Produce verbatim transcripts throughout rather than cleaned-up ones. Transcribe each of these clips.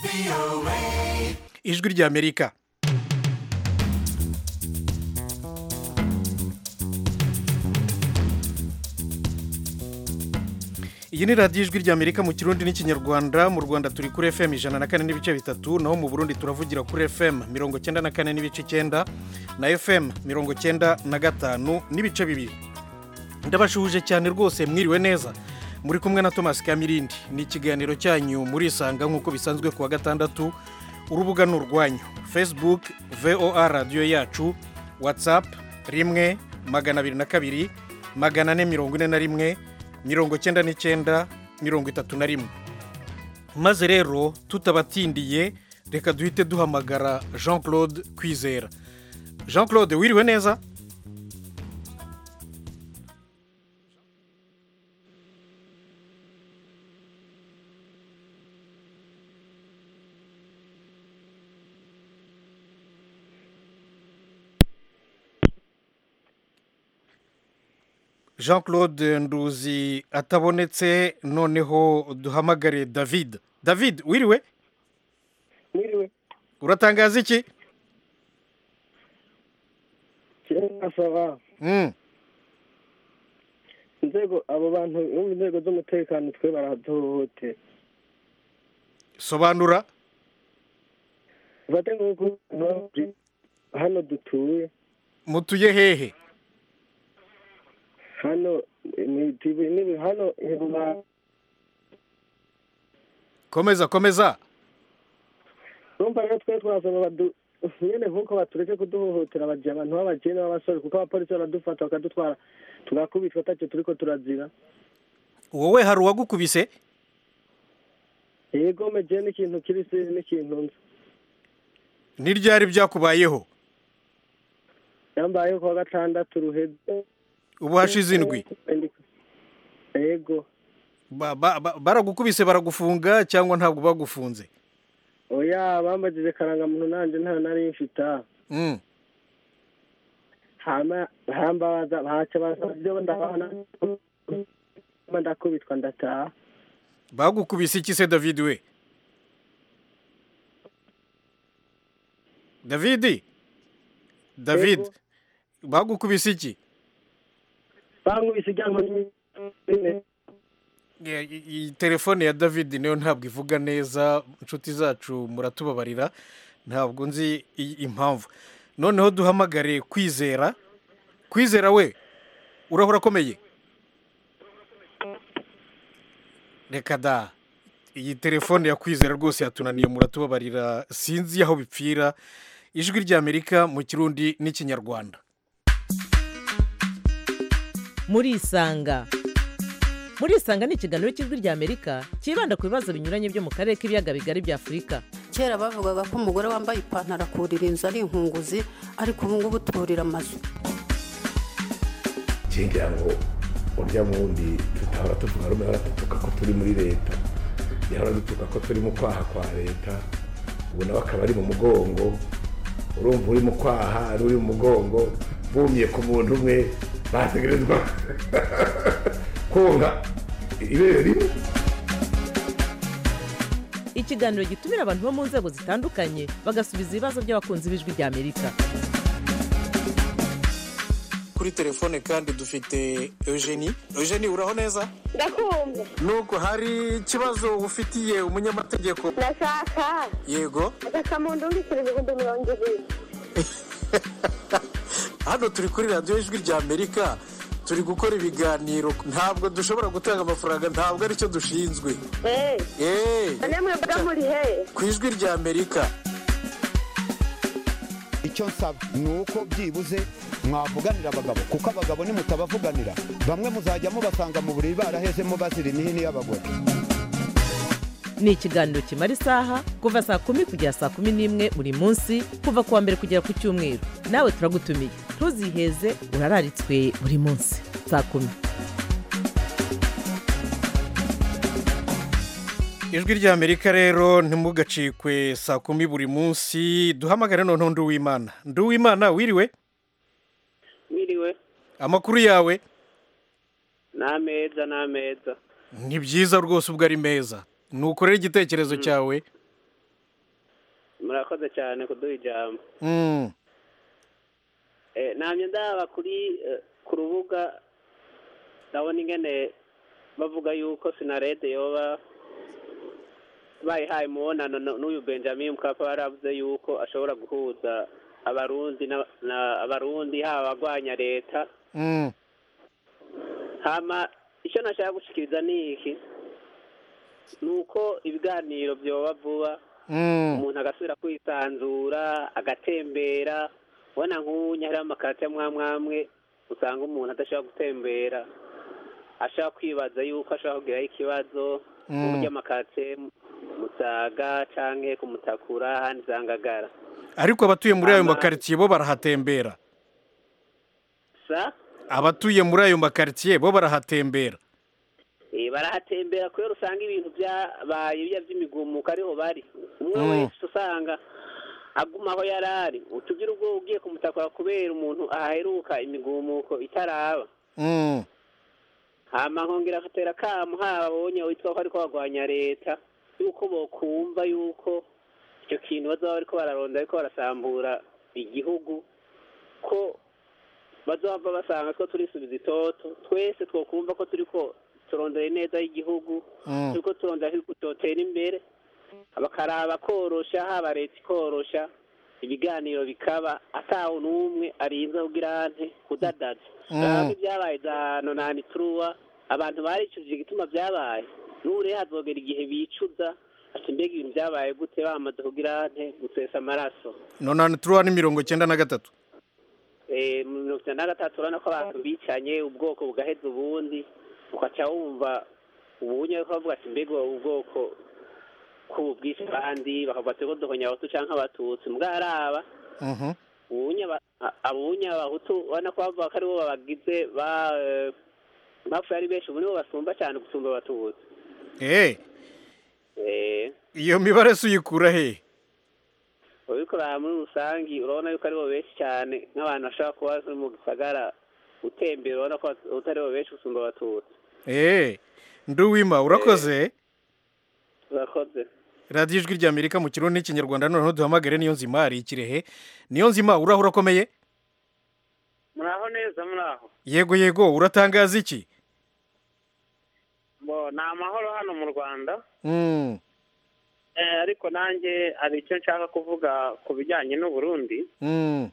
ijwi ry'Amerika. Iyi ni radiyo ijwi ry'Amerika mu Kirundi n'Ikinyarwanda. Mu Rwanda turi kuri F M ijana na kane n'ibice bitatu, naho mu Burundi turavugira kuri F M mirongo cyenda na kane n'ibice icyenda na F M mirongo cyenda na gatanu n'ibice bibiri. Ndabashuhuje cyane rwose, mwiriwe neza. Muri kumwe na Thomas Kamirindi. Ni ikiganiro cyanyu muri Isanga nk'uko bisanzwe kuwa gatandatu. Urubuga ni urwanyu: Facebook V O A radio yacu, WhatsApp rimwe magana abiri na kabiri magana ane mirongo ine na rimwe mirongo cyenda n'icyenda mirongo itatu na rimwe. Maze rero tutabatindiye, reka duhite duhamagara Jean Claude Kwizera. Jean Claude, wiriwe neza? Jean Claude Nduzi atabonetse, noneho duhamagare David. David, wiriwe? Wiriwe. Uratangaza iki? Kiranga sava. Mm. Inzego abo bantu mu nzego z'umutekano twe baraduhote. Sobanura. Bate ngo hano dutuye. Mutuye hehe? Hano ni tibi ni hano heba. Komeza komeza. Rumva rero twe twasaba badu nyene nkuko batureke kuduhohotera abaje abantu babagene babasore, kuko abapolisi baradufata bakadutwara tugakubitwa tace turiko turazira. Wowe hari uwagukubise? Yego meje n'ikintu kirisi n'ikintu nzi. Ni ryari byakubayeho? Yambaye kwa gatandatu ruheze. Ubu hashize indwi. Yego. Baragukubise baragufunga cyangwa ntabwo bagufunze? Oya, bambajije karanga muntu nanje nta nari mfita. Mm. Hama hambaza bacha bazyo ndabana. Mandakubitwa ndataha. Bagukubise iki se David we? David? David. Ego. Bagukubise iki? Bangubise cyangwa iyi telefone ya David niyo ntabwo ivuga neza, inshuti zacu muratubabarira, ntabwo nzi impamvu. Noneho duhamagare Kwizera. Kwizera we, urahora komeye? Reka da, iyi telefone ya Kwizera rwose yatunaniye, muratubabarira, sinzi aho bipfira. Ijwi ry'Amerika mu Kirundi n'Ikinyarwanda. Muri Isanga. Muri Isanga ni ikiganiro cy'Ijwi ry'Amerika kibanda ku bibazo binyuranye byo mu karere k'ibiyaga bigari bya Afurika. Kera bavugaga ko umugore wambaye ipantaro akurira inzu ari inkunguzi, ariko ubu ngubu turira amazu. Kingira ngo urya mundi tutahora tuvuga rumwe baratuka ko turi muri leta. Yahora dutuka ko turi mu kwaha kwa leta. Ubu nawe akaba ari mu mugongo. Urumva uri mu kwaha, ari uri mu mugongo, bumye ku muntu umwe. Bategerezwa konga ibere rimwe. Ikiganiro gitumira abantu bo mu nzego zitandukanye bagasubiza ibibazo by'abakunzi b'Ijwi ry'Amerika. Kuri telefone kandi dufite Eugenie. Eugenie, uraho neza? Ndakumva. Nuko hari ikibazo ufitiye umunyamategeko? Ndashaka. Yego. Ndakamuntu ndikirije ibihumbi mirongo ibiri. Hano turi kuri radiyo Ijwi ry'Amerika, turi gukora ibiganiro, ntabwo dushobora gutanga amafaranga, ntabwo aricyo dushinzwe. Eh. Eh. Namwe bwa muri he? Ku Ijwi ry'Amerika. Icyo nsaba ni uko byibuze mwavuganira abagabo, kuko abagabo nimutabavuganira bamwe muzajya mubasanga mu buriri barahezemo bazira imihini y'abagore. Ni ikiganiro kimara isaha kuva saa kumi kugera saa kumi n'imwe buri munsi, kuva kuwa mbere kugera ku cyumweru. Nawe turagutumiye, ntuziheze, urararitswe buri munsi saa kumi. Ijwi ry'Amerika rero ntimugacikwe saa kumi buri munsi. Duhamagare noneho Nduwimana. Nduwimana, wiriwe? Wiriwe. Amakuru yawe? Nameza nameza. Ni byiza rwose, ubwo ari meza. Nuko rero igitekerezo cyawe? murakoze cyane kuduha ijambo mm. eh namye ndaba kuri eh, ku rubuga ndabona ingene bavuga yuko Sinarede yoba bayihaye umubonano n'uyu Benjamin Mkapa baravuze yuko ashobora guhuza abarundi na, na abarundi haba abagwanya leta mm. hama icyo nashaka gushikiriza ni iki nuko ibiganiro byoba vuba Mm. umuntu agasubira kwisanzura agatembera ubona nk'unya hari amakate mwamwamwe usanga umuntu adashobora gutembera ashaka kwibaza yuko ashobora kugiraho ikibazo Mm. uburyo amakate Musaga canke kumutakura handi zangagara ariko abatuye muri ayo Ama- makaritiye bo barahatembera sa abatuye muri ayo makaritiye bo barahatembera eh barahatembera kubera usanga ibintu byabaye bya by'imigumuko ariho bari umwe Mm. wese usanga aguma aho yarari utugira ubwo ugiye kumutakura kubera umuntu aheruka imigumuko itaraba mm. hama nkongera agatera kamu habonye witwa ko ariko bagwanya leta yuko bokumva yuko icyo kintu bazaba bariko bararonda ariko barasambura igihugu ko bazova basanga ko turisubiza itoto twese twokumva ko turiko turondera neza y'igihugu Mm. turiko turondera ko tutotera imbere abakaraba korosha haba leta ikorosha ibiganiro bikaba ataho n'umwe arinze kugira ante kudadaza Mm. raba ibyabaye za nonani turuwa abantu baricujije igituma byabaye n'ubu rero hazogera igihe bicuza ati mbega ibintu byabaye gute bamaze kugira ante gusesa amaraso nonani turuwa ni mirongo cyenda na gatatu eh mu mirongo icyenda na gatatu urabona ko abantu bicanye ubwoko bugaheza ubundi ukaca wumva ubunye ko bavuga ati mbega ubwoko kubwisha abandi bakavuga ati ko duhonya abahutu canke abatutsi mbwaraba Mhm. ubunye abunye abahutu ubona ko bavuga ko aribo babagize ba eh, bapfuye ari benshi ubu nibo basumba cyane gusumba abatutsi eh eh iyo mibare se uyikura he ubikora muri rusangi urabona yuko aribo benshi cyane nk'abantu bashobora kuba bari mu gisagara utembera urabona ko utaribo benshi gusumba abatutsi eh nduwima urakoze urakoze radiyo ijwi ry'amerika mu kirundi n'ikinyarwanda noneho duhamagare niyo nzima hari ikirehe niyo nzima uraho urakomeye muraho neza muraho yego yego uratangaza iki bo ni amahoro hano mu rwanda mm. eh, ariko nanjye hari icyo nshaka kuvuga ku bijyanye n'uburundi Mm.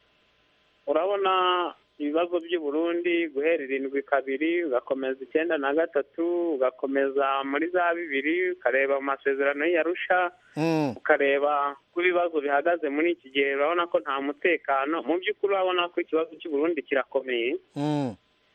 urabona ibibazo by'uburundi guhera irindwi kabiri ugakomeza icyenda na gatatu ugakomeza muri za bibiri ukareba mu masezerano y'Arusha Mm. ukareba ko ibibazo bihagaze muri iki gihe urabona ko nta mutekano mu by'ukuri urabona ko ikibazo cy'uburundi kirakomeye Mm.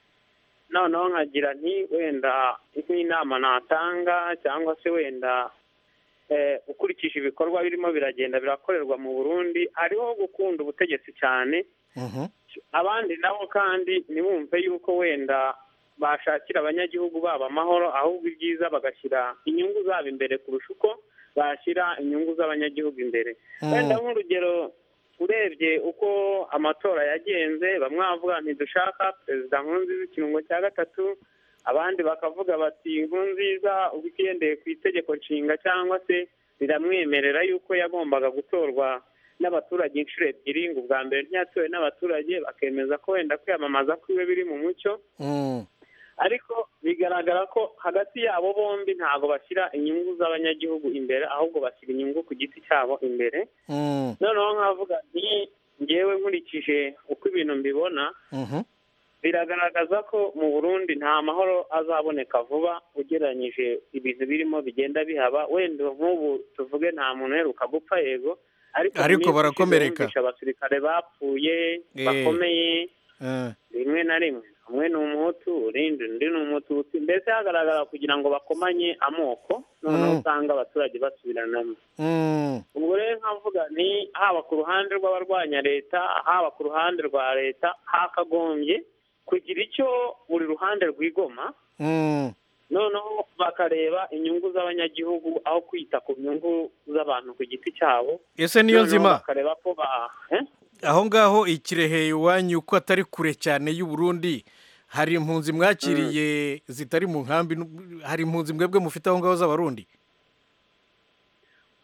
noneho nkagira nti wenda nk'inama natanga cyangwa se wenda eh, ukurikije ibikorwa birimo biragenda birakorerwa mu burundi hariho gukunda ubutegetsi cyane Mhm. abandi nabo kandi ntibumve yuko wenda bashakira abanyagihugu babo amahoro ahubwo ibyiza bagashyira inyungu zabo imbere kurusha uko bashyira inyungu z'abanyagihugu imbere Mm. wenda nk'urugero urebye uko amatora yagenze bamwe bavuga ntidushaka perezida Nkurunziza ikirungo cya gatatu abandi bakavuga bati Nkurunziza ubwo igendeye ku itegeko nshinga cyangwa se riramwemerera yuko yagombaga gutorwa n'abaturage inshuro ebyiri ngo ubwa mbere ntiyatowe n'abaturage bakemeza ko wenda kwiyamamaza kwiwe biri mu mucyo Mm. ariko bigaragara ko hagati yabo bombi ntabwo bashyira inyungu z'abanyagihugu imbere ahubwo bashyira inyungu ku giti cyabo imbere Mm. noneho nkavuga nti ngewe nkurikije uko ibintu mbibona Mhm. biragaragaza ko mu burundi nta mahoro azaboneka vuba ugereranyije ibintu birimo bigenda bihaba wenda nk'ubu tuvuge nta muntu uheruka gupfa yego ariko Ariko mu minsi barakomereka. ishize wumvishe abasirikare bapfuye Eh. bakomeye Eh. rimwe na rimwe umwe ni umuhutu urindi undi ni umututsi mbese hagaragara kugira ngo bakomanye amoko noneho Mm. usanga abaturage basubiranamo Mm. ubwo rero nkavuga ni haba ku ruhande rw'abarwanya leta haba ku ruhande rwa leta hakagombye kugira icyo buri ruhande rwigoma Mm. noneho bakareba inyungu z'abanyagihugu aho kwita ku nyungu z'abantu ku giti cyabo ese niyo noneho nzima bakareba ko ba eh? aho ngaho ikirehe iwanyu ko atari kure cyane y'u Burundi hari impunzi mwakiriye zitari mu nkambi nu- hari impunzi mwebwe mufite aho ngaho z'abarundi bo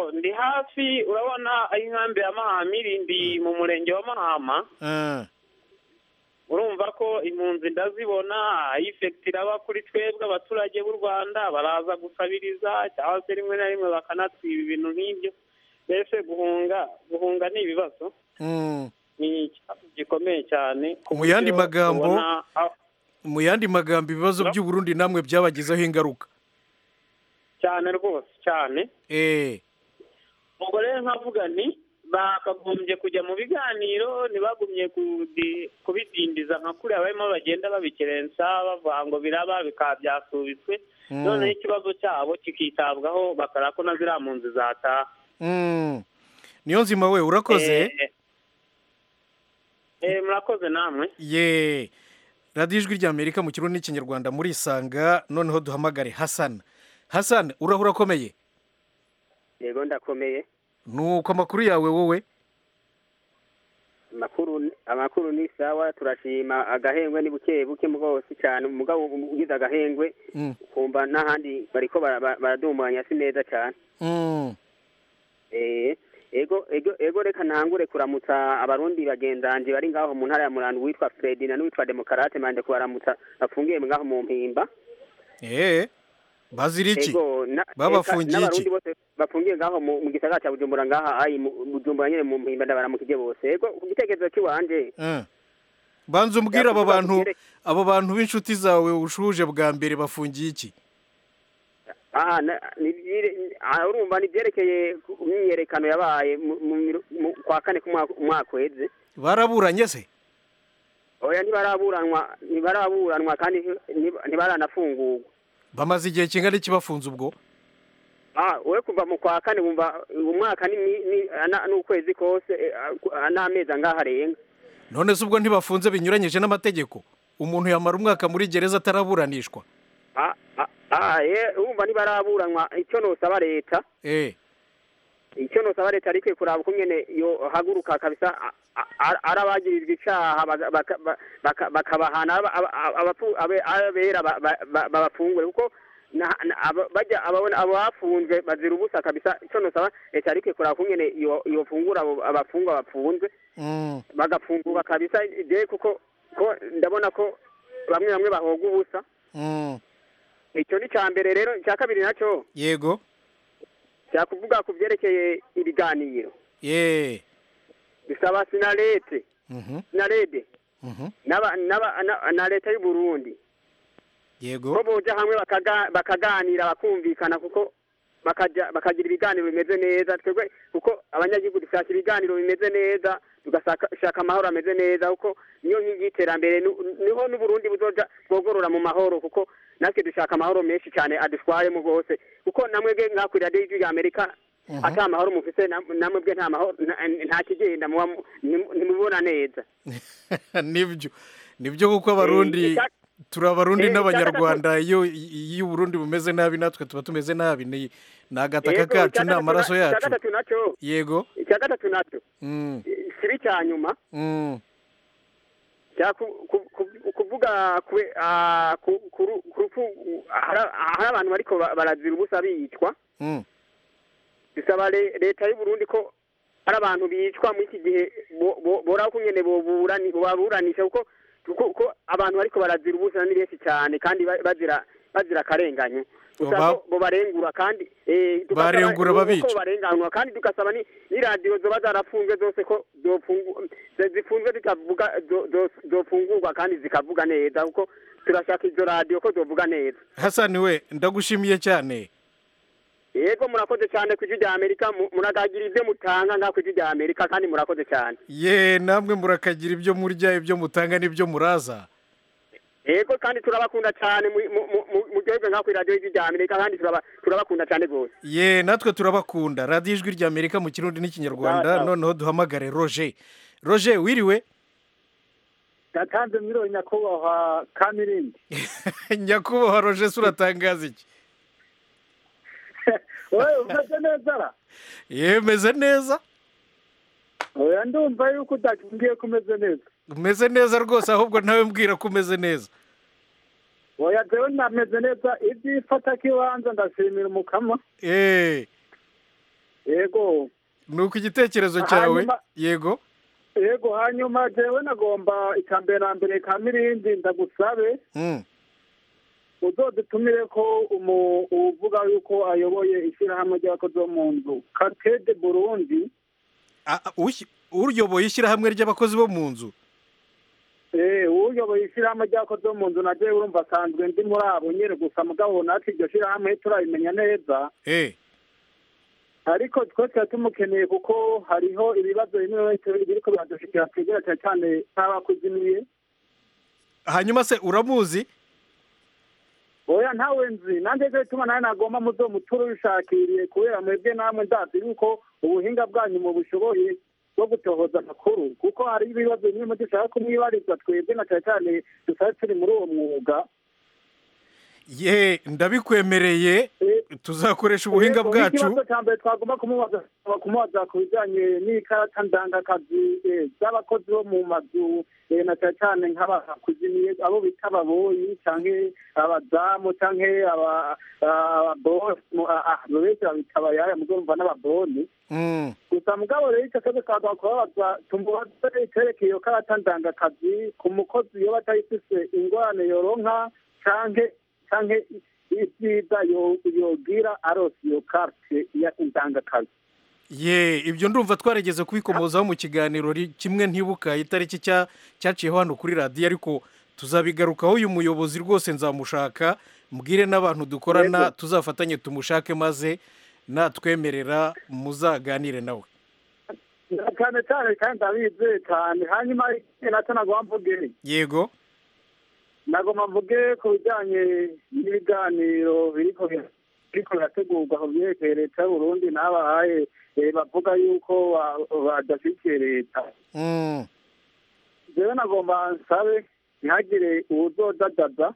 bo ndi hafi urabona aho inkambi ya mahama iri ndi mu murenge wa mahama Ah, urumva ko impunzi ndazibona ifekiti iraba kuri twebwe abaturage b'u rwanda baraza gusabiriza cyangwa se rimwe na rimwe bakanatwiba ibintu nk'ibyo mbese guhunga guhunga ni ibibazo mm. ni ikibazo gikomeye cyane ku Mu yandi buryo magambo, ubona aho- mu yandi magambo ibibazo by'u Burundi namwe byabagizeho ingaruka. cyane rwose cyane Eh, ubwo rero nkavuga nti bakagombye kujya mu biganiro ntibagumye kudi- kubidindiza nka kuriya barimo bagenda babikerensa bavuga ngo biraba bikaba byasubitswe Mm. noneho ikibazo cyabo kikitabwaho bakareba ko na ziriya mpunzi zataha mm. Niyo nzima we urakoze. Eh, eh, murakoze namwe Ye. Radio Ijwi ry'Amerika mu kirundi n'ikinyarwanda muri Isanga, noneho duhamagare Hassan. Hassan, urahura komeye. yego ndakomeye Nuko amakuru yawe wowe? amakuru amakuru ni sawa turashima agahengwe ni buke buke bwose cyane umugabo ugize agahengwe Mm. kumva n'ahandi bariko bara- bara- baradumanya si neza cyane Mm. eh ego ego ego reka ntangure kuramutsa abarundi bagenzanje bari ngaho mu ntara ya Murandu witwa Fred na n'uwitwa Demokarate mande kubaramutsa bafungiye ngaho mu mpimba Eh. Bazira iki? ego na- Babafungiye eka, iki? n'abarundi bose bafungiye ngaho mu mu gisagara cya Bujumbura ngaha ayi mu Bujumbura nyene mu mpimba ndabaramukije bose ego ku gitekerezo cy'iwanje Eh. Banza umbwira aba bantu aba bantu b'inshuti zawe ushuje bwa mbere bafungiye iki? aha na- ni byire- ah, urumva ni byerekeye imyiyerekano yabaye mu- mu- mu- kwa kane k'umwaka umwaka weze Baraburanye se? oya ntibaraburanwa ntibaraburanwa kandi nti- ntibaranafungurwa Bamaze igihe kingana iki bafunze ubwo? ah we kuva mu kwa kane wumva umwaka ni ni- ni- ana- n'ukwezi kose eh, ah, n'amezi angahe arenga None se ubwo ntibafunze binyuranyije n'amategeko? Umuntu yamara umwaka muri gereza ataraburanishwa? ah ah, ah ye urumva ntibaraburanwa icyo nosaba leta Eh. icyo nosaba leta ariko kuraba uko nyene yo haguruka kabisa a- a- arabagirizwa icaha baga- baka- ba- baka- bakabahana aba- aba- abafu- abe- abera ba- ba- ba- babafungure kuko na- na- aba- bajya ababona abo bafunzwe bazira ubusa kabisa icyo nosaba leta ariko kuraba uko nyene yo- yofungura abo abafungwa bafunzwe Mm. bagafungurwa kabisa je kuko ko ndabona ko bamwe bamwe bahoga ubusa Mm. icyo ni ca mbere rero icya kabiri naco Yego. cyakuvuga ku byerekeye ibiganiro Ye. bisaba sinarete Mhm. sinarede Mhm. n'aba n'aba na- na leta y'u Burundi Yego. ko boja hamwe bakaga- bakaganira bakumvikana kuko bakaja bakagira ibiganiro bimeze neza twebwe kuko abanyagihugu dushaka ibiganiro bimeze neza tugashaka amahoro ameze neza kuko niyo nkingi y'iterambere nu- niho n'uburundi buzoja bwogorora mu mahoro kuko natwe dushaka amahoro menshi cyane adutwayemo rwose kuko namwebwe mwakwira radiyo y'amerika Mhm. ata amahoro mufise nam- namwebwe nta mahoro nta- nta kigenda muba mu- ntimu- ntimubibona neza Nibyo. Nibyo kuko abarundi Eh, icya- turi abarundi eh, icya n'abanyarwanda iyo iyo Burundi bumeze nabi natwe tuba tumeze nabi ni ni agataka Yego, kacu icya ni gatatu amaraso na- icya yacu. gatatu nacyo Yego. icya gatatu nacyo Mm. kibi cya nyuma Mm. cya ku- ku- ku- kuvuga kwe- ah, ku- ku- ku rupfu hari hari abantu bariko ba- barazira ubusa bicwa Mm. bisaba le- leta y'u Burundi ko hari abantu bicwa muri iki gihe bo- bo- boraba ko nyene boburani baburanisha kuko kuko ko abantu bariko barazira ubusa ni benshi cyane kandi ba- bazira bazira akarenganyo gusa Ba- ko bo barengura kandi eh, tugasaba Barengura yuko babica. barenganwa kandi tugasaba ni ni radio zoba zarafunzwe zose ko zofungu zifunzwe zikavuga zo- zo- zofungurwa kandi zikavuga neza kuko turashaka izo radio ko zovuga neza Hassan we ndagushimiye cyane. yego murakoze cyane ku ijwi rya Amerika mu- muragagira ibyo mutanga ngaho ku ijwi rya Amerika kandi murakoze cyane Ye namwe murakagira ibyo murya ibyo mutanga n'ibyo muraza. yego kandi turabakunda cyane mu- mu- mu- mu- mu gihugu ngaho ku radio y'ijwi rya Amerika kandi turaba- turabakunda cyane rwose Ye natwe turabakunda. Radio Ijwi ry'Amerika mu kirundi n'ikinyarwanda, Sawa, sawa. noneho duhamagare Roger. Roger wiriwe? natanze miliyoni nyakubahwa kamirindi Nyakubahwa Roger se uratangaza iki? wowe umeze neza ra Yemeze neza? oya ndumva yuko udakimbwiye ko umeze neza Umeze neza rwose ahubwo nawe mbwira ko umeze neza. oya jewe nameze neza ibyo ifata kibanza ndashimira umukama Eh. yego nuko igitekerezo cyawe yego yego hanyuma jewe nagomba icambere na mbere ka mirindi ndagusabe mm. uzodutumire ko uvuga yuko ayoboye ishyirahamwe ry'abakozi bo mu nzu Katede Burundi uryoboye ishyirahamwe ry'abakozi bo mu nzu eh uyoboye ishyirahamwe ry'abakozi bo mu nzu na jewe urumva asanzwe ndi muri abo nyene gusa mugabo natwe iryo shyirahamwe turabimenya neza eh ariko twese tumukeneye kuko hariho ibibazo bimwe biriko biradushikira twegera cyane nk'abakuzimiye. Hanyuma se uramuzi? Oya ntawe nzi nanjye je tuma naye nagomba muzo muturu bishakiriye kubera mwebwe namwe ndazi yuko ubuhinga bwanyu mu bushoboye bwo gutohoza amakuru kuko hari ibibazo bimwe dushaka kumwibariza twebwe na cyane dusabe turi muri uwo mwuga. Ye ndabikwemereye tuzakoresha ubuhinga bwacu. Ikibazo cyambere twagomba kumubaza kumubaza kubijanye n'ikarata ndangakazi z'abakozi bo mu mazu na cyane nk'abakuziniye abo bita ababoyi canke abazamu canke aba boss abese babitaba yaya mugomba n'ababoni. Mm. Gusa mugabo rero icyo kaze kaza kubabaza tumubaza iterekeye iyo karata ndangakazi ku mukozi yo batayifise ingorane yoronka canke canke ibyiza yogira arose iyo carte ya indangakazi. Ye ibyo ndumva twaregeze kubikomozaho mu kiganiro kimwe ntibuka itariki cya cyaciyeho hano kuri radio ariko tuzabigarukaho uyu muyobozi rwose nzamushaka mbwire n'abantu dukorana tuzafatanye tumushake maze natwemerera muzaganire nawe. Cyane cyane kandi abize cyane hanyuma natwe nagomba mvuge. Yego. Nagomba mvuge ku bijyanye n'ibiganiro biriko biriko birategurwa ku byerekeye leta y'u Burundi n'abahaye bavuga yuko badashyigikiye leta. Mm. Jewe nagomba nsabe ntihagire uwuzodadaza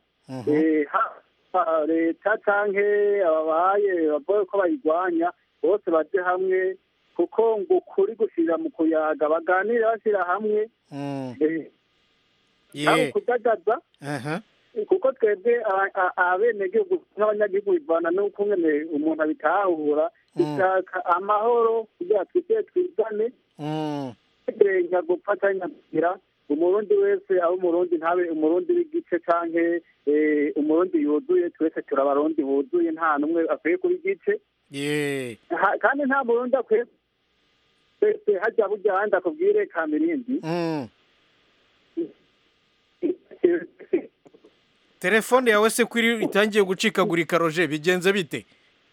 leta canke ababaye bavuga ko bayirwanya bose baje hamwe kuko ngo ukuri gushira mu kuyaga baganire bashyira hamwe. Mm. Ntabwo kudadaza kuko twebwe abenegihugu n'abanyagihugu bivana n'uko nyene umuntu abitahura ishaka amahoro kugira twite twizane nka gufatanya kugira umurundi wese abo umurundi ntabe umurundi w'igice canke umurundi yuzuye twese turabarundi buzuye nta numwe akwiye kuba igice kandi nta murundi akwiye twese hajya burya ahandi akubwire Kamirindi. Telefone yawe se kuri itangiye gucikagurika Roger bigenze bite?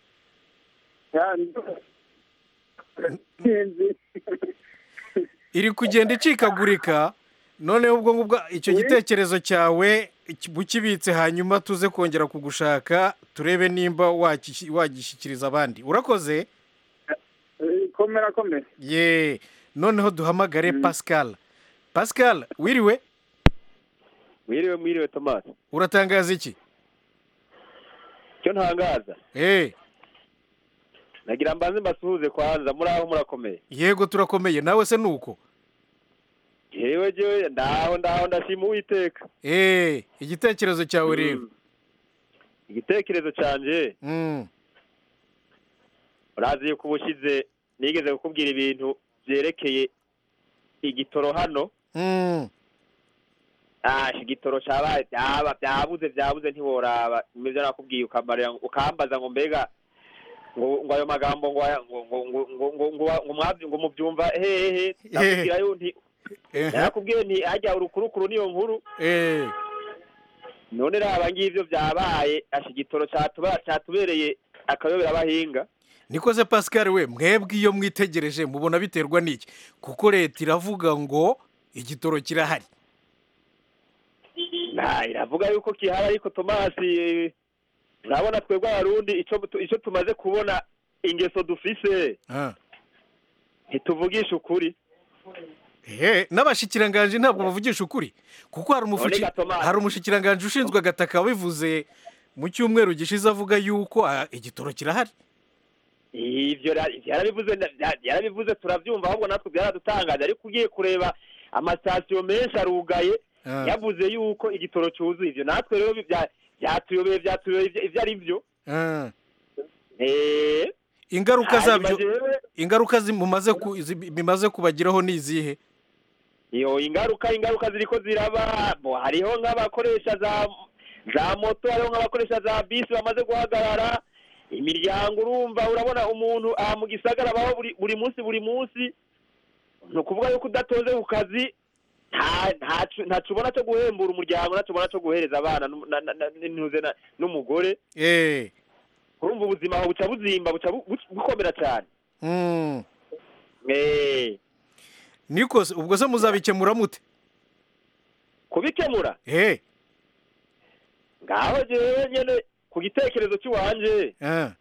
Iri kugenda icikagurika none ubwo ngubwo icyo gitekerezo cyawe bukibitse hanyuma tuze kongera kugushaka turebe nimba wagishyikiriza abandi. Urakoze? Komera komera. Ye noneho duhamagare Pascal. Pascal wiriwe? Mwiriwe mwiriwe Thomas. Uratangaza iki? Cyo ntangaza. Eh. Nagira mbanze mbasuhuze kwanza muri aho murakomeye. Yego turakomeye nawe se nuko. Yewe je ndaho ndaho ndashima Uwiteka. Eh, igitekerezo cyawe rero. Mm. Igitekerezo canje. Mm. Uraziye kubushize nigeze kukubwira ibintu byerekeye igitoro hano. Mm. Ah, igitoro cyabaye byaba byabuze byabuze ntiworaba imeze nakubwiye ukamarira ukambaza ngo mbega ngo ngo ayo magambo ngo ngo ngo ngo ngo mwabyo ngo mubyumva hehe nakubwira yo nti nakubwiye nti ajya urukurukuru niyo nkuru eh none raba ngivyo byabaye ashigitoro cyatuba cyatubereye akayobera abahinga. Nikoze Pascal we mwebwe iyo mwitegereje mubona biterwa n'iki kuko leta iravuga ngo igitoro kirahari. Na iravuga yuko kihara ariko Thomas urabona twebwe abarundi ico ico tumaze kubona ingeso dufise ah ntituvugisha ukuri. Eh n'abashikiranganje ntabwo bavugisha ukuri kuko hari umufuki hari umushikiranganje ushinzwe agataka bivuze mu cyumweru gishize avuga yuko igitoro kirahari. Ivyo yarabivuze yarabivuze turavyumva ahubwo natwe byaradutangaje ariko ugiye kureba amastation menshi arugaye yavuze yuko igitoro cyuzuye ivyo natwe rero byatuyobeye byatuyobeye ivyo ari byo. Ah. Eh ingaruka Hanyuma zabyo jewe- ingaruka zimumaze ku- zi- bimaze kubagiraho ni izihe iyo ingaruka ingaruka ziriko ziraba bo hariho nk'abakoresha za za moto hariho nk'abakoresha za bisi bamaze guhagarara imiryango urumva urabona umuntu aha mu gisagara baho buri buri munsi buri munsi ni ukuvuga yuko udatonze ku kazi nta ntacu- ntaco ubona cyo guhembura umuryango ntaco ubona cyo guhereza abana nu- na- na- na- n'intuze na- n'umugore eh urumva ubuzima aho buca buzimba buca bu- bu- bukomera cyane mm. eh niko se ubwo se muzabikemura mute kubikemura eh ngaho jewe nyene ku gitekerezo cy'uwanje eh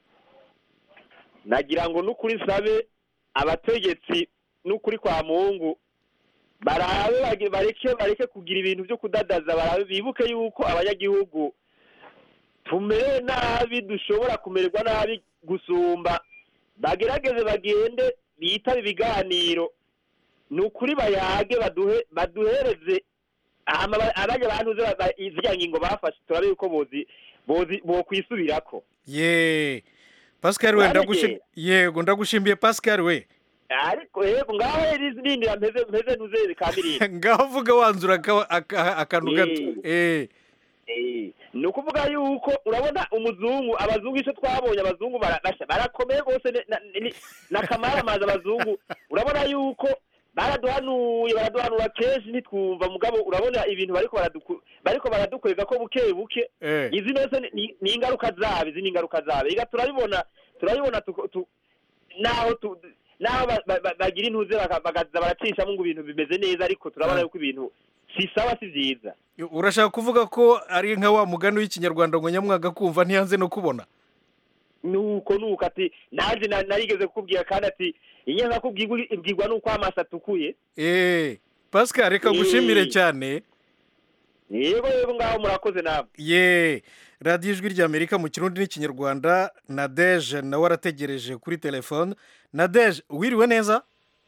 nagira ngo n'ukuri nsabe abategetsi n'ukuri kwa Mungu barabe bage- bareke bareke kugira ibintu byo kudadaza barabe bibuke yuko abanyagihugu tumere nabi dushobora kumererwa nabi gusumba bagerageze bagende bitaba ibiganiro ni ukuri bayage baduhe baduhereze hama ba- abajya bantuze ba- ba- izirya ngingo bafashe turabe yuko bozi bozi bokwisubirako ye Pascal we Bareke. ndagushimiye yego ndagushimiye Pascal we ariko yego ngaho rindira mpeze mpeze ntuze kamirindi ngaho vuga wanzura aka- aka- akantu gato eh Eh, ni ukuvuga yuko urabona umuzungu abazungu icyo twabonye abazungu bara- basha- barakomeye rwose ni- na- ni- n'akamaramaza abazungu urabona yuko baraduhanuye baraduhanura kenshi ntitwumva mugabo urabona ibintu bariko baraduku- bariko baradukwega ko buke buke Eh. izi nose ni- ni ni ingaruka zabo izi ni ingaruka zabo iga turabibona turabibona tuko- tu- naho tu- naho ba- ba- ba- bagira intuze baka- bakaza baracishamo ngo ibintu bimeze neza ariko turabona Ah. yuko ibintu si sawa si vyiza urashaka kuvuga ko ari nka wa mugani w'ikinyarwanda ngo nyamwaga kumva ntiyanze no kubona nuko nuko ati nanjye na- narigeze kukubwira kandi ati inyenga kubwirwa ibwirwa nuko amaso atukuye eh Pascal reka Eh. gushimire cyane yego yego ngaho murakoze namwe ye radiyo ijwi ry'amerika mu kirundi n'ikinyarwanda Nadege nawe arategereje kuri telefone Nadege wiriwe neza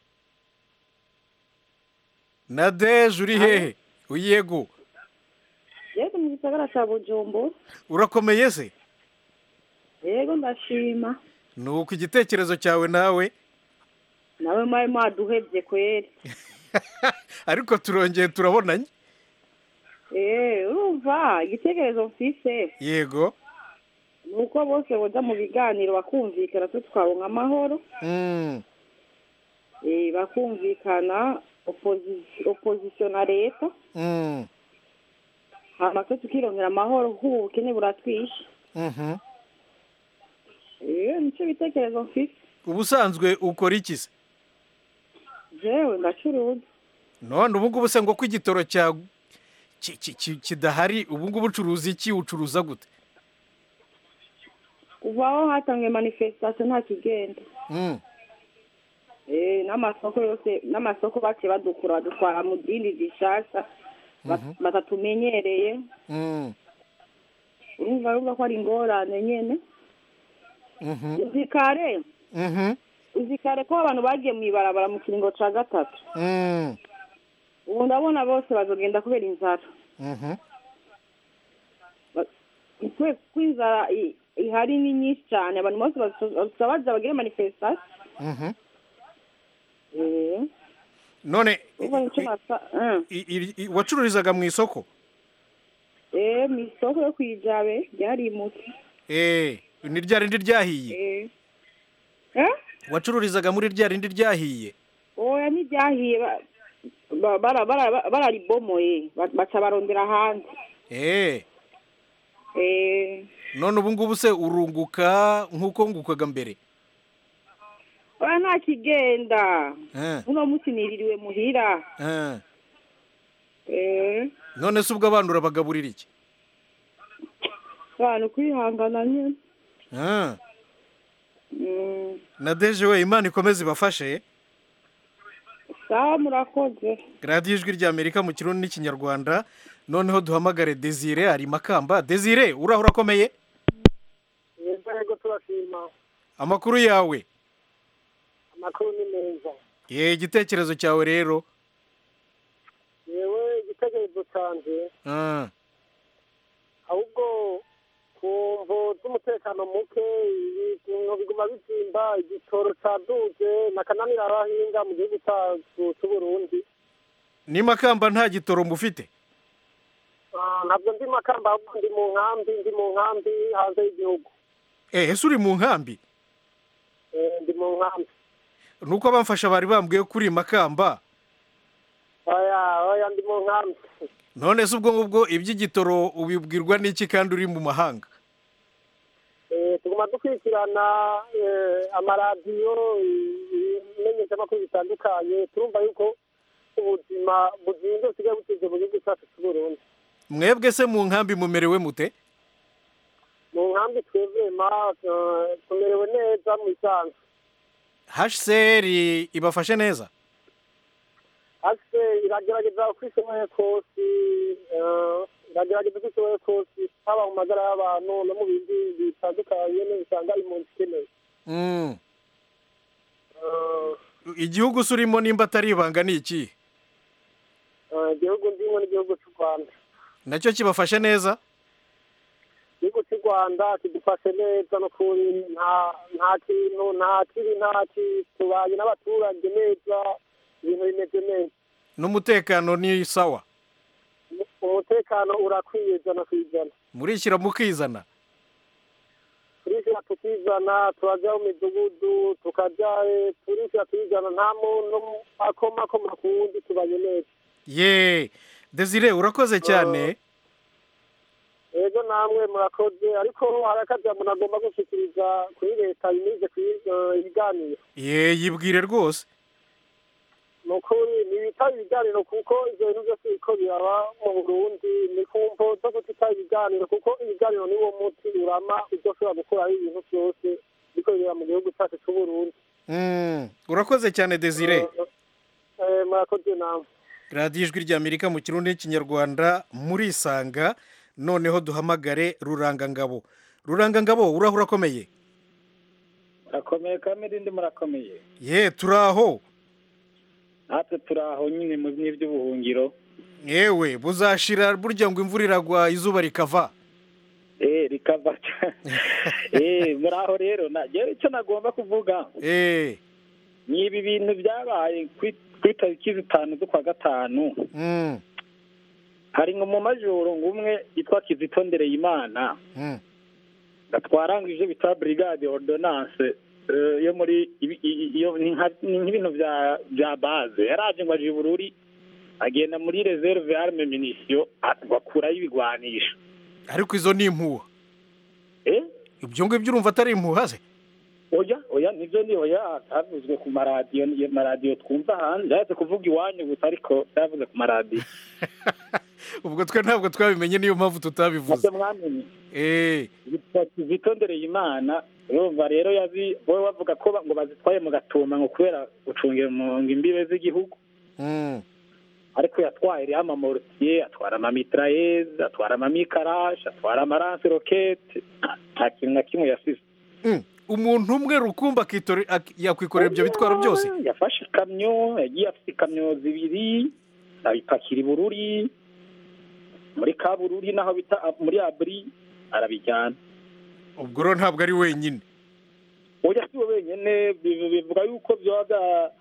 Nadege uri hehe uyego yego mu gisagara cya bujumbu urakomeye se yego ndashima ni uko igitekerezo cyawe nawe nawe mwari mwaduhebye kweri ariko turongeye turabonanye eee urumva igitekerezo mfise yego ni uko bose boza mu biganiro bakumvikana twe twabonka amahoro Mm, eh, bakumvikana oposi- opozisiyo na leta mm, hama twe tukirongera amahoro nk'ubu bukene buratwishe mhm. eee nicyo bitekerezo mfise ubusanzwe ukora iki se jewe ndacuruza none ubu ngubu se ngo ko igitoro cya ki- ki- ki- kidahari ubu ngubu ucuruza iki ucuruza gute kuva aho hatangiye manifestation nta kigenda Mm, eh n'amasoko yose n'amasoko baciye badukura badutwara mu dindi zishasha ba- Mhm. batatumenyereye mm, urumva urumva ko ari ingorane nyene mhm, uzi kare mhm, uzi kare ko abantu bagiye mu ibarabara mu kiringo ca gatatu mm, ubu ndabona bose bazogenda kubera inzara mhm. kwe kwinzara i- ihari ni nyinshi cyane abantu bose baza baza bagire manifestation Mhm. eh none urumva nico nasa eh i- i- i- wacururizaga mu isoko eh mu isoko yo kwijabe ryarimutse eh ni rya rindi ryahiye eh eh wacururizaga muri rya rindi ryahiye oya ntiryahiye ba- ba- bara- bara- bararibomoye ba- baca barondera hanze eh eh none ubu ngubu se urunguka nk'uko ngukaga mbere oya nta kigenda Eh, uno munsi niririwe muhira eh. eh none se ubwo abana urabagaburira iki abantu kwihangana nyine Eh, Mm, Nadege we imana ikomeze ibafashe sawa murakoze radiyo ijwi ry'amerika mu kirundi n'ikinyarwanda noneho duhamagare Desire ari makamba Desire uraho urakomeye yego turashima amakuru yawe amakuru ni meza ye igitekerezo cyawe rero yewe igitekerezo cyanjye Ah, ahubwo ku mvo z'umutekano muke ibintu biguma bizimba igitoro caduze nakananira abahinga mu gihugu cyacu c'uburundi. ni Makamba nta gitoro mufite? Ntabwo ndi Makamba ahubwo ndi mu nkambi ndi mu nkambi hanze y'igihugu. Eh, ese uri mu nkambi? Ndi mu nkambi. Nuko abamfasha bari bambwiye kuri Makamba. Oya, oya ndi mu nkambi. None se ubwo ngubwo iby'igitoro ubibwirwa n'iki kandi uri mu mahanga? Eh, tuguma dukurikirana amaradiyo imenyeshamakuru bitandukanye turumva yuko ubuzima buzinze busigaye buteze mu gihugu cyacu cy'uburundi. Mwebwe se mu nkambi mumerewe mute? Mu nkambi twebwema tumerewe neza mu isanzwe. H C R ibafashe neza? H C R iragerageza uko ishoboye kose iragerageza uko ishoboye kose haba mu magara y'abantu no mu bindi bitandukanye n'ibisanga impunzi ikeneye. Mm. Igihugu surimo nimba atari ibanga ni iki? Igihugu ndimo n'igihugu cy'u Rwanda. Nacyo kibafashe neza? Igihugu cy'u Rwanda kidufashe neza no kuri nta nta kintu nta kibi nta tubanye n'abaturage neza ibintu bimeze neza. N'umutekano ni sawa? Umutekano urakwiye jana kwijana. Murishyira mukizana? Turishyira tukizana turajya mu midugudu tukajya turishyira tukizana nta muntu akoma akoma ku wundi tubanye neza. Ye Desire urakoze cyane. Ego namwe murakoze ariko harakajya umuntu agomba gushikiriza kuri leta imize ibiganiro. Ye yibwire rwose. Nukuri nibita ibiganiro kuko ibyo bintu byose biko biraba mu Burundi ni kumvo zo gutita ibiganiro kuko ibiganiro niwo muti urama uzoshobora gukuraho ibintu byose biko biraba mu gihugu cyacu cy'u Burundi. Mm, urakoze cyane Desire. Eh murakoze namwe. Radio Ijwi ry'Amerika mu Kirundi n'Ikinyarwanda muri Isanga noneho duhamagare Rurangangabo. Rurangangabo urahura komeye? Akomeye kamere ndi murakomeye. Ye turaho. Ate turaho nyine mu by'ubuhungiro. Yewe buzashira burya ngo imvura iragwa izuba rikava. Eh rikava. Eh muraho rero na je icyo nagomba kuvuga. Eh ni ibi bintu byabaye kwitariki zitanu zo kwa gatanu. Mm. Hari ngo mu majoro ngumwe yitwa Kizitondereye Imana. Mm. Gatwarangije bita brigade ordonnance yo muri iyo n'ibintu bya bya base yaraje ngo aje Bururi agenda muri reserve arme munition akura y'ibigwanisha. Ariko izo ni impuha. Eh? Ibyo ngo ibyo urumva atari impuha ze? Oya, oya nivyo ni oya avuzwe ku maradiyo ni maradiyo twumva hanze yaje kuvuga iwanyu gusa ariko yavuze ku maradiyo. Ubwo twe ntabwo twabimenye niyo mpamvu tutabivuze. Mwamenye. Eh, Bitondereye Imana urumva rero yazi wowe wavuga ko ngo bazitwaye mu Gatuma ngo kubera gucungira mu imbibe z'igihugu. Mm. Ariko yatwaye ri ama mortier atwara ama mitrailleuse atwara ama mikarash atwara ama lance roquette akintu na kimwe yasise. Mm. Umuntu umwe rukumba kitore yakwikorera ibyo bitwaro byose. Yafashe kamyo yagiye afite kamyo zibiri abipakira Bururi muri Kabururi naho bita muri Abri arabijyana. Ubwo ro ntabwo ari wenyine. Oya si wenyine bivuga yuko byoga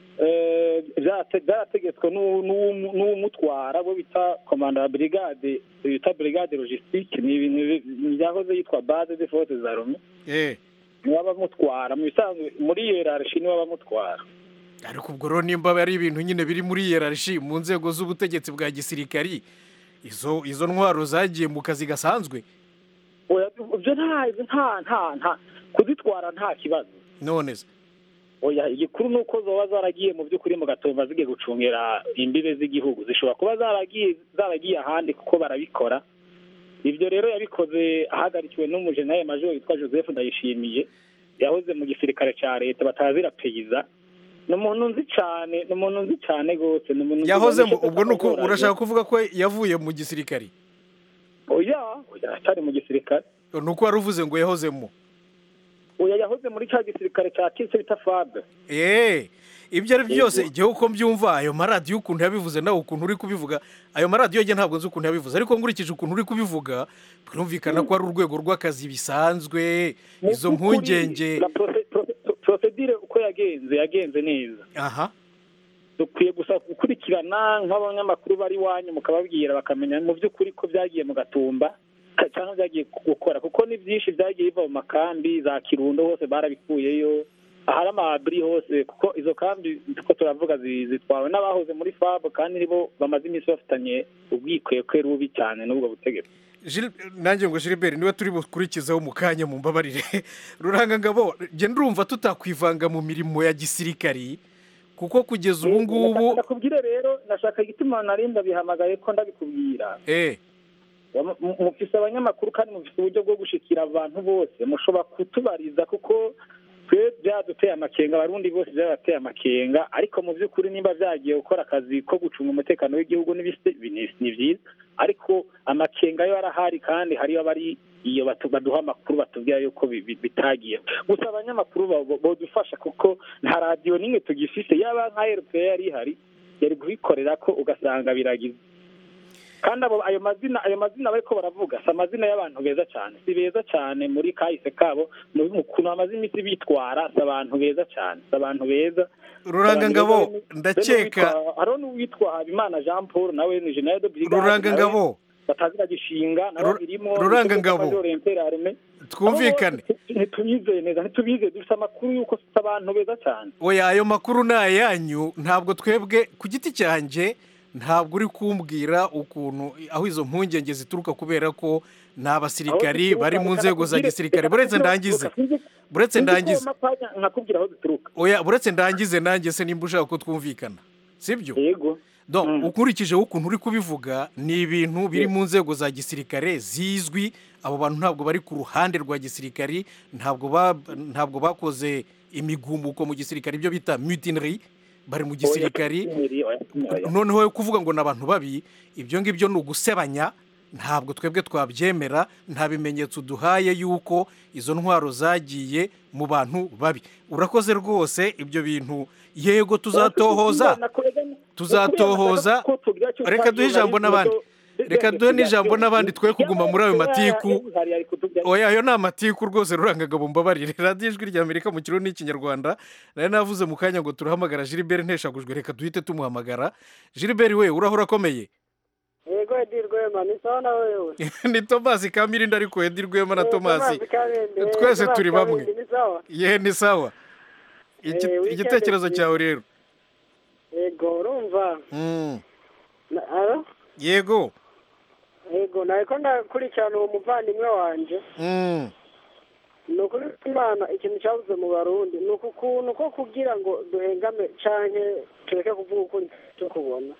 eh byategetswe n'umutwara bo bita commandant wa brigade bita brigade logistique ni ibintu byahoze yitwa base de forces armées. Eh niba mutwara mu bisanzwe muri hierarchy niba bamutwara. Ariko ubwo ro nimba ari ibintu nyine biri muri hierarchy mu nzego z'ubutegetsi bwa gisirikari izo izo ntwaro zagiye mu kazi gasanzwe. Oya byo nta nta nta nta kuzitwara nta kibazo. None se oya igikuru nuko zoba zaragiye mu by'ukuri mu Gatumba zigiye gucungira imbibe z'igihugu zishobora kuba zaragiye zaragiye ahandi kuko barabikora. Ibyo rero yabikoze ahagarikiwe n'umujenerali major yitwa Joseph Ndayishimiye yahoze mu gisirikare cya leta batazira peyiza. Numuntu nzi cyane numuntu nzi cyane gose numuntu yahoze ubwo nuko urashaka kuvuga ko yavuye mu gisirikare. Oya oya atari mu gisirikare. Nuko waruvuze ngo yahozemo. Oya yahoze muri cya gisirikare cya kise bita F A B. Eh ibyo ari byose igihe uko mbyumva ayo maradiyo ukuntu yabivuze nawe ukuntu uri kubivuga ayo maradiyo njye ntabwo nzi ukuntu yabivuze ariko nkurikije ukuntu uri kubivuga birumvikana ko ari urwego rw'akazi bisanzwe izo mpungenge procedure uko yagenze yagenze neza aha dukwiye gusa gukurikirana nk'abanyamakuru bari iwanyu mukababwira bakamenya mu by'ukuri ko byagiye mu gatumba cyangwa byagiye gukora kuko ni byinshi byagiye biva mu makambi za Kirundo hose barabikuyeyo ahari amabri hose kuko izo kambi tuko turavuga zitwawe n'abahoze muri F A B kandi nibo bamaze iminsi bafitanye ubwikwekwe rubi cyane n'ubwo butegetsi. Nanjye ngo Gilbert niwe turi bukurikizaho mu kanya mu mbabarire Rurangangabo nge ndumva tutakwivanga mu mirimo ya gisirikari kuko kugeza ubu ngubu ndakubwire rero nashaka igituma narinda bihamagaye ko ndabikubwira eh mufise abanyamakuru kandi mufise uburyo bwo gushikira abantu bose mushobora kutubariza kuko twe byaduteye amakenga abarundi bose byabateye amakenga ariko mu by'ukuri nimba byagiye gukora akazi ko gucunga umutekano w'igihugu n'ibiste ni byiza ariko amakenga yo arahari kandi hariyo bari iyo baduha amakuru batubwira yuko bitagiye gusa abanyamakuru bodufasha kuko nta radiyo n'imwe tugifise yaba nka R P A yari ihari yari guhikorera ko ugasanga biragize kandi abo ayo mazina ayo mazina bariko baravuga si amazina y'abantu beza cyane si beza cyane muri kahise kabo mu kuntu amaze imiti bitwara si abantu beza cyane si abantu beza Rurangangabo ndakeka hariho n'uwitwa Habimana Jean Paul nawe ni General de Brigade Rurangangabo batazira gishinga nabo birimo Rurangangabo twumvikane ntitubizeye neza ntitubize dufite amakuru yuko si abantu beza cyane oya ayo makuru ni ayanyu ntabwo twebwe ku giti cyanjye ntabwo uri kumbwira ukuntu aho izo mpungenge zituruka kubera ko ni abasirikari bari mu nzego za gisirikare buretse ndangize buretse ndangize oya buretse ndangize nanjye se nimba ushaka ko twumvikana sibyo yego donc ukurikije ukuntu uri kubivuga ni ibintu biri mu nzego za gisirikare zizwi abo bantu ntabwo bari ku ruhande rwa gisirikari ntabwo ntabwo bakoze imigumuko mu gisirikare ibyo bita mutinerie bari mu gisirikari noneho kuvuga ngo n'abantu babi ibyo ngibyo ni ugusebanya ntabwo twebwe twabyemera nta bimenyetso duhaye yuko izo ntwaro zagiye mu bantu babi urakoze rwose ibyo bintu yego tuzatohoza tuzatohoza reka duhe ijambo n'abandi reka duhe n'ijambo n'abandi twe kuguma muri ayo matiku oya ayo ni amatiku rwose Rurangangabo mbabarire radiyo ijwi rya Amerika mu kirundi n'ikinyarwanda nari navuze mu kanya ngo turahamagara Gilbert nteshagujwe reka duhite tumuhamagara Gilbert we urahora akomeye yego Edi Rwema ni sawa na wewe ni Thomas Kamirindi ariko Edi Rwema na Thomas twese turi bamwe ye ni sawa igitekerezo cyawe rero yego urumva yego yego nako ndakurikirana uwo muvandimwe wanje ni ukuri imana ikintu cyabuze mu barundi ni uku kuntu ko kugira ngo duhengame canke tureke kuvuga ukuri cyo kubona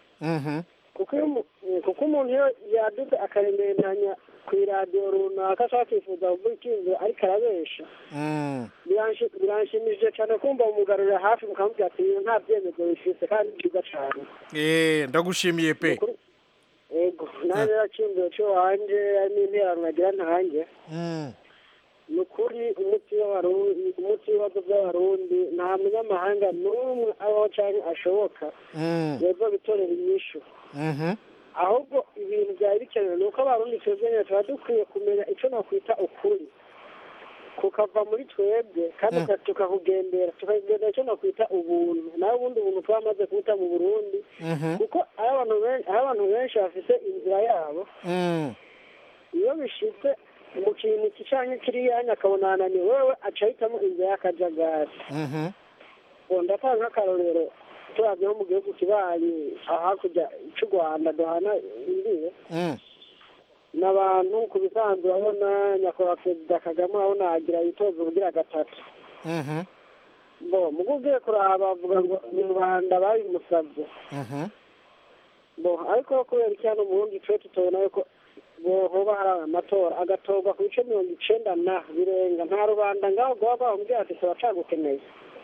kuko umuntu iyo yaduze akaremeranya ku iradiyo runaka ashaka kwifuza kuvuga ikintu ariko arabesha biranshimishije cyane kumva umugarurira hafi mukamubwira ati nta byemezo bifise kandi byiza cyane ndagushimiye pe ego nanjye yacyumviye cyo wanje n'interano nagira ntanjye ni ukuri umuti w'abarundi umuti w'ibibazo by'abarundi nta munyamahanga n'umwe abaho cyangwa ashoboka yego bitorera inyishu ahubwo ibintu byari bikenewe ni uko abarundi twebwe nyine tuba dukwiye kumenya icyo nakwita ukuri kukava muri twebwe kandi tukakugendera tukagendera icyo nakwita ubuntu nawe ubundi ubuntu twamaze kubuta mu Burundi kuko aho abantu benshi bafite inzira yabo iyo bishitse mu kintu kicanye kiriyanya akabona ananiwe wewe aca ahitamo inzira y'akajagari ndatanga nk'akarorero turabye nko mu gihugu kibaye hakurya cy'u Rwanda duhana imbibe n'abantu ku bisanzwe urabona nyakubahwa perezida Kagame urabona agira yitoza ubugira gatatu bo mu bw'ubwiye kuraba bavuga ngo mu Rwanda babimusabye bo ariko kubera iki hano mu Burundi twe tutobona yuko hoba hari amatora agatorwa ku bice mirongo icenda na birenga nta rubanda ngaho rwaba bamubwira ati turacagukeneye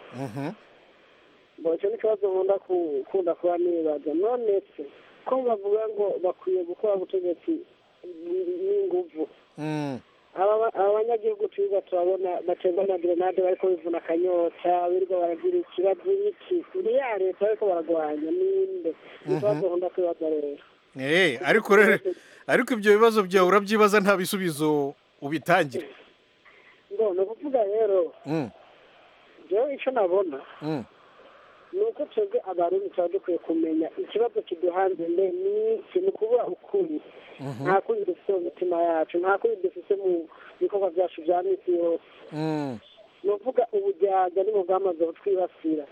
bo icyo ni ikibazo nkunda kunda kuba nibaza none se ko bavuga ngo bakwiye gukora ubutegetsi n'inguvu aba abanyagihugu twiga turabona batemba na grenade bariko bivuna akanyota birirwa baragira ikibazo iki ni ya leta bariko baragwanya ninde ikibazo nkunda kwibaza rero eh ariko rero ariko ibyo bibazo byawe urabyibaza nta bisubizo ubitangira ngo no kuvuga rero mm je ico nabona mm nuko twebwe abarundi tuba dukwiye kumenya ikibazo kiduhanze mbe ni ikintu kubura ukuri nta kuri dufite mu mitima yacu nta kuri dufite mu bikorwa byacu bya misi yose ni ukuvuga ubujyaga nibo bwamaze kutwibasira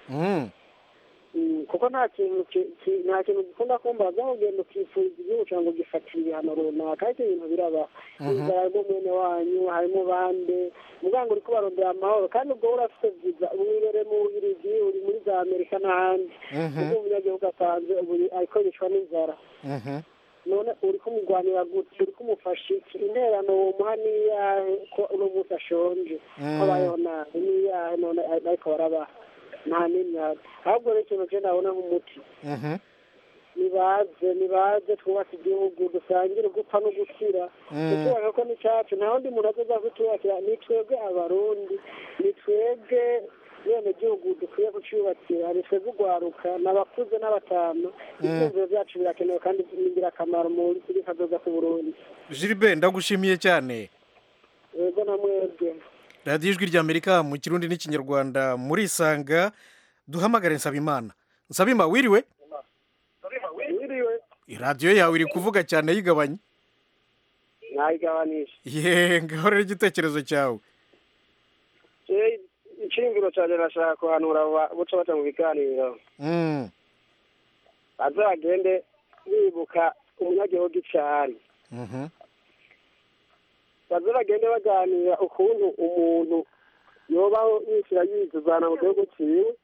kuko nta kintu nta kintu gikunda kumbaza aho ugenda ukifuriza igihugu cyangwa ugifatira ibihano runaka ariko ibintu biraba harimo mwene wanyu harimo bande muganga uri kubarondera amahoro kandi ubwo urafite viza wibereye mu Bubiligi uri muri za Amerika n'ahandi ubwo umunyagihugu asanze ubu ariko yicwa n'inzara none uri kumugwanira gutya uri kumufasha iki interano uwo muha niyahe ko uno munsi ashonje ko abayeho nabi niyahe none ariko barabaha nta n'imyaka ahubwo rero ikintu cyo nabona nk'umuti nibaze nibaze twubake igihugu dusangire gupfa no gukira tutubaka ko ni cyacu nta wundi muntu azoza kutubakira ni twebwe abarundi ni twebwe bene gihugu dukwiye kucyubakira ni twebwe ugwaruka n'abakuze n'abatama ibyumviro byacu birakenewe kandi n'ingirakamaro mu kuri kazoza ku Burundi. Gilbert ndagushimiye cyane. Yego na mwebwe. radiyo ijwi ry'Amerika mu kirundi n'ikinyarwanda muri Isanga duhamagare Nsabimana. Nsabima wiriwe? Wiriwe. Iradiyo yawe iri kuvuga cyane yigabanye. Nayigabanisha. Ye ngahora igitekerezo cyawe. Je icyingiro cyane nashaka kuhanura buca baca mu biganiro. Mm. Azagende bibuka umunyagihugu cyane. Mhm. bazagende baganira ukuntu umuntu yobaho yishyira yizuzana mu gihugu cyiwe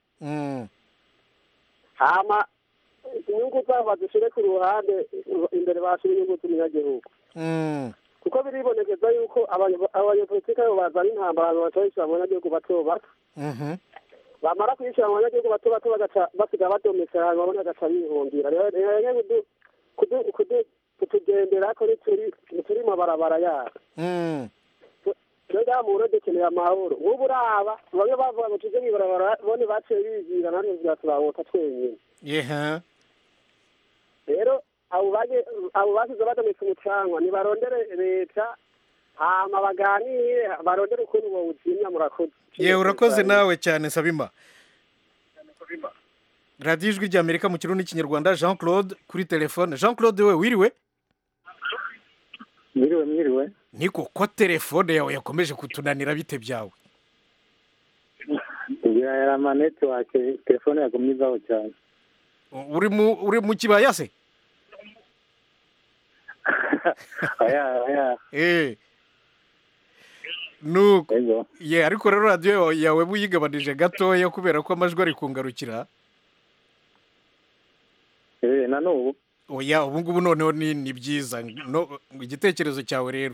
hama inyungu zabo bazishyire ku ruhande imbere bashyira inyungu z'umunyagihugu kuko biribonekeza yuko abanyapolitiki aribo bazana intambara bakayishyira mu banyagihugu bato bato bamara kuyishyira mu banyagihugu bato bato basiga badomekera hanyuma babona bagaca bihungira rero kutugendera ko turi mu barabara yabo rero muntu dukeneye amahoro ubu uraba bamwe bavuga ngo tujye mu ibarabara bone baciye bigira nanone byatubahota twenyine yeha rero abo basize badometse umucanwa nibarondere leta hama baganire barondere ukuntu bawuzimya murakoze yewe urakoze nawe cyane Sabima. radiyo ijwi ry'Amerika mu kirundi n'ikinyarwanda Jean Claude kuri telefone. Jean Claude we wiriwe? Mwiriwe mwiriwe. Niko ko telefone yawe yakomeje kutunanira bite byawe? Ya ma network telefone yagumye ivaho cyane. Uri mu uri mu kibaya se? Aya aya. Eh. Nuko. Ye ariko rero radio yawe buyigabanije gatoya kubera ko amajwi ari kungarukira. Eh na nubu. Oya ubu ngubu noneho ni ni byiza no igitekerezo cyawe rero.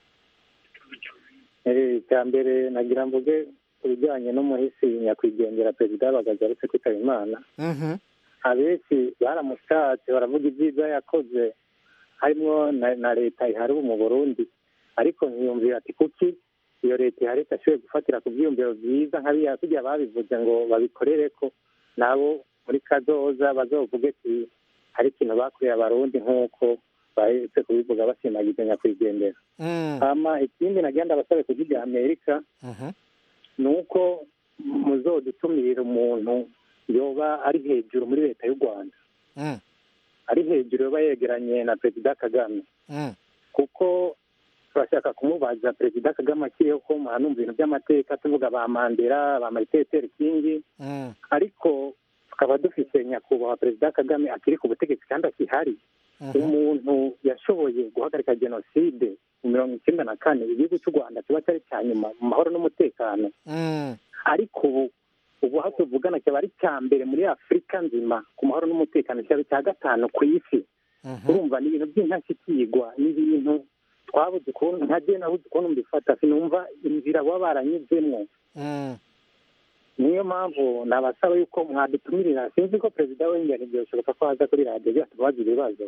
Eh cyambere nagira mvuge kubijyanye n'umuhisi nyakwigendera perezida bagagarutse kwitaba Imana. Mhm. Abesi baramushatse baravuga ibyiza yakoze harimo na, na leta ihari mu Burundi ariko nkiyumvira ati kuki iyo leta ihari tashoboye gufatira ku byiyumviro byiza nk'abiya kujya babivuze ngo babikorere ko nabo muri kazoza bazovuge ati hari ikintu bakoreye abarundi nk'uko bahetse kubivuga bashimagiza nyakwigendera. Hama ikindi nagenda basabe kugira Amerika ni uko muzodutumirira umuntu yoba ari hejuru muri leta y'u Rwanda ari hejuru yoba yegeranye na perezida Kagame kuko turashaka kumubaza perezida Kagame akiriho ko muhanumva ibintu by'amateka tuvuga ba Mandela ba Martin Luther King ariko tukaba dufite nyakubahwa perezida Kagame akiri ku butegetsi kandi akihari umuntu yashoboye guhagarika jenoside mu mirongo icyenda na kane igihugu cy'u Rwanda kiba cyari cya nyuma mu mahoro n'umutekano ariko ubu ubu aho tuvugana cyaba ari cya mbere muri Afurika nzima ku mahoro n'umutekano cyaba cya gatanu ku isi urumva ni ibintu by'intashyikirwa n'ibintu twabuze ukuntu nka je nabuze ukuntu mbifata sinumva inzira baba baranyuzemwo niyo mpamvu nabasaba yuko mwadutumirira sinzi ko perezida w'ingene byoshoboka ko aza kuri radiyo byatubaza ibibazo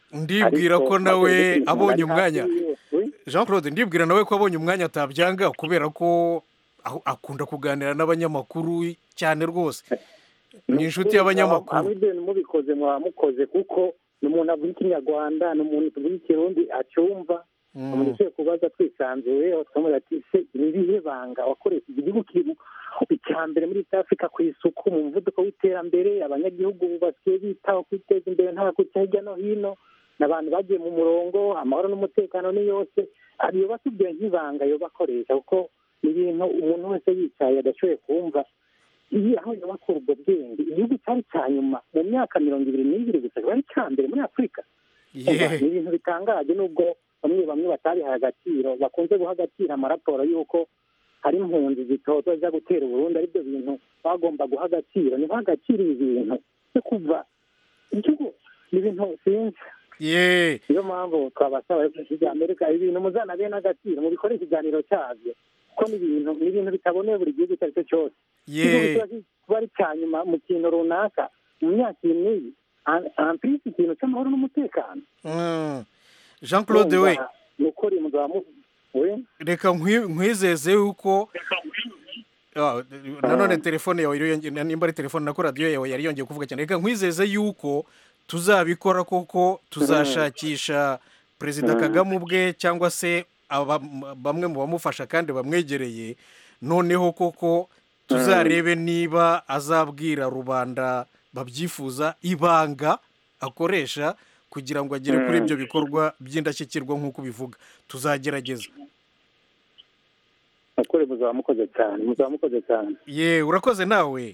ndibwira ko nawe abonye umwanya Jean Claude ndibwira nawe ko abonye umwanya atabyanga kubera ko akunda kuganira n'abanyamakuru cyane rwose ni inshuti y'abanyamakuru ibintu mubikoze mwamukoze kuko ni umuntu avuga ikinyarwanda ni umuntu tuvuga ikirundi acyumva umuntu ugiye kubaza twisanzuye twamubwira ati se irihe banga wakoresheje igihugu kiri icya mbere muri East Africa ku isuku mu muvuduko w'iterambere abanyagihugu basigaye bitaho kwiteza imbere nta kuca hirya no hino n'abantu bagiye mu murongo amahoro n'umutekano ni yose ariyo batubwiye nk'ibanga yo bakoresha kuko ni ibintu umuntu wese yicaye adashoboye kumva iyo aho bakora ubwo bwenge igihugu cyari cya nyuma mu myaka mirongo ibiri n'ibiri gusa bari cya mbere muri Afurika ni ibintu bitangaje nubwo bamwe bamwe batabihaye agaciro bakunze guha agaciro amaraporo y'uko hari impunzi zitoto zijya gutera Burundi aribyo bintu bagomba guha agaciro ni guha agaciro ibintu byo kuva igihugu ni ibintu sinzi ye niyo mpamvu twabasaba ibya Amerika ibintu muzana bene agaciro mu bikora ikiganiro cyabyo kuko ni ibintu ni ibintu bitaboneye buri gihugu icyo ari cyo cyose kuba ari cya nyuma mu kintu runaka mu myaka iyi n'iyi ampirisi ikintu cy'amahoro n'umutekano Jean Claude we nukuri muzaba we reka nkwizeze yuko nanone telefone yawe nimba ari telefone na radiyo yawe yari yongeye kuvuga cyane reka nkwizeze yuko tuzabikora koko tuzashakisha perezida Kagame ubwe cyangwa se bamwe mu bamufasha kandi bamwegereye noneho koko tuzarebe niba azabwira rubanda babyifuza ibanga akoresha kugira ngo agere kuri ibyo bikorwa by'indashyikirwa nk'uko bivuga tuzagerageza akore muzaba mukoze cyane muzaba mukoze cyane ye urakoze nawe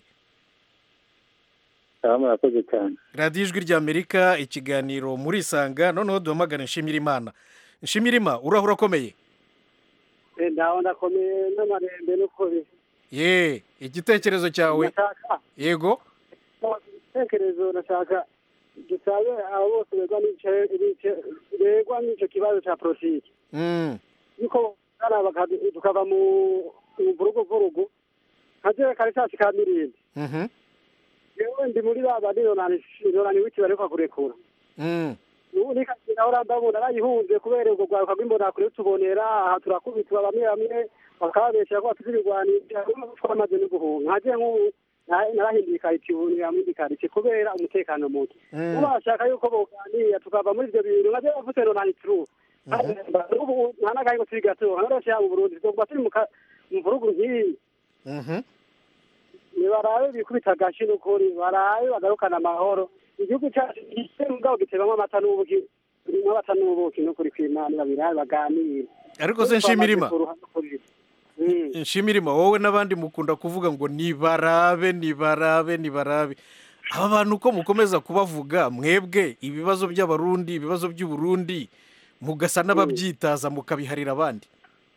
murakoze cyane radiyo ijwi ry'Amerika ikiganiro muri Isanga noneho duhamagara Nshimirimana Nshimirimana urahura urakomeye ndaho ndakomeye n'amarembe n'ukuri ye igitekerezo cyawe yego igitekerezo nashaka dusabe abo bose begwa n'icyo kibazo cya politiki yuko tukava mu vuruguvurugu nkaje kare saa sita n'irindwi yewe ndi muri ba bandi nonani wiki bariko kurekura ubu nikagenda ora ndabona arayihunze kubera ubwo rwaruka rw'imbona kure tubonera aha turakubitwa bamwe bamwe bakababesha ko bafite ibigwanisha twamaze no guhunga nkaje nk'ubu narahindika ikibuni yamwindikarice kubera umutekano muke ubashaka yuko boganira tukava muri ibyo bintu nkaje bafite nonani true ubu nta nagaye ngo twigato nkaroshe ya mu Burundi tugomba turi mu mvurugu nk'iyi ni barabe bikubita agashi n'ukuri barabe bagarukana amahoro igihugu cyacu gitembwa gitebamo amata n'ubuki n'amata n'ubuki n'ukuri kw'Imana babirabe baganire ariko se Nshimirimana Nshimirimana wowe n'abandi mukunda kuvuga ngo ni barabe ni barabe ni barabe aba bantu uko mukomeza kubavuga mwebwe ibibazo by'abarundi ibibazo by'uburundi mugasa n'ababyitaza mukabiharira abandi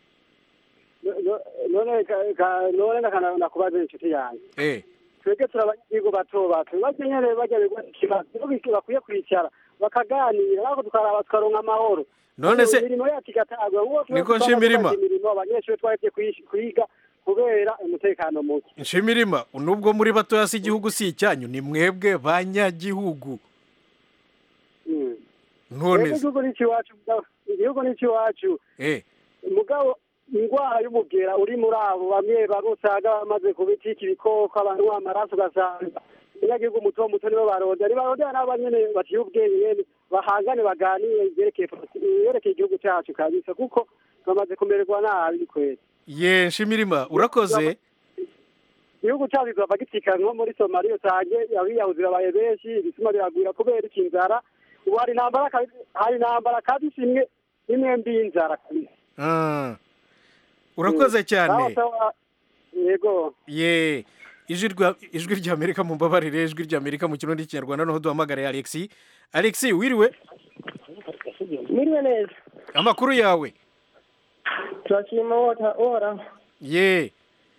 none none nakubaza inshuti yanjye eh twebwe turabanyigihugu bato bato bakenyere bajya ikibazo bakwiye kwicara bakaganira nako tukaraba tukaronka amahoro none se imirimo yacu igatagwa niko Nshimirimana abanyeshuri twagiye kwiga kubera umutekano muke Nshimirimana nubwo muri batoya si igihugu si icyanyu ni mwebwe banyagihugu none igihugu ni ikiwacu igihugu ni ikiwacu eh mugabo indwara y'umugera uri muri abo bamwe barusaga bamaze kubitika ibikoko abantu b'amaraso ugasanga abanyagihugu muto muto nibo baronda nibarondera n'abo nyene baciye ubwenge nyene bahangane baganiye yerekeye yerekeye igihugu cyacu kabisa kuko bamaze kumererwa nabi kwezi ye Nshimirimana urakoze igihugu cyacu kizava gitika nko muri Somalia usange abiyahuzi babaye benshi ibisuma biragwira kubera ikinzara ubu hari intambara hari intambara kabisa imwe imwe mbi y'inzara kabisa urakoze cyane yego ye ijwi ry'Amerika mu mbabarire ijwi ry'Amerika mu kirundi cy'ikinyarwanda noneho duhamagare Alexi Alexi wiriwe wiriwe neza amakuru yawe turashima ora ye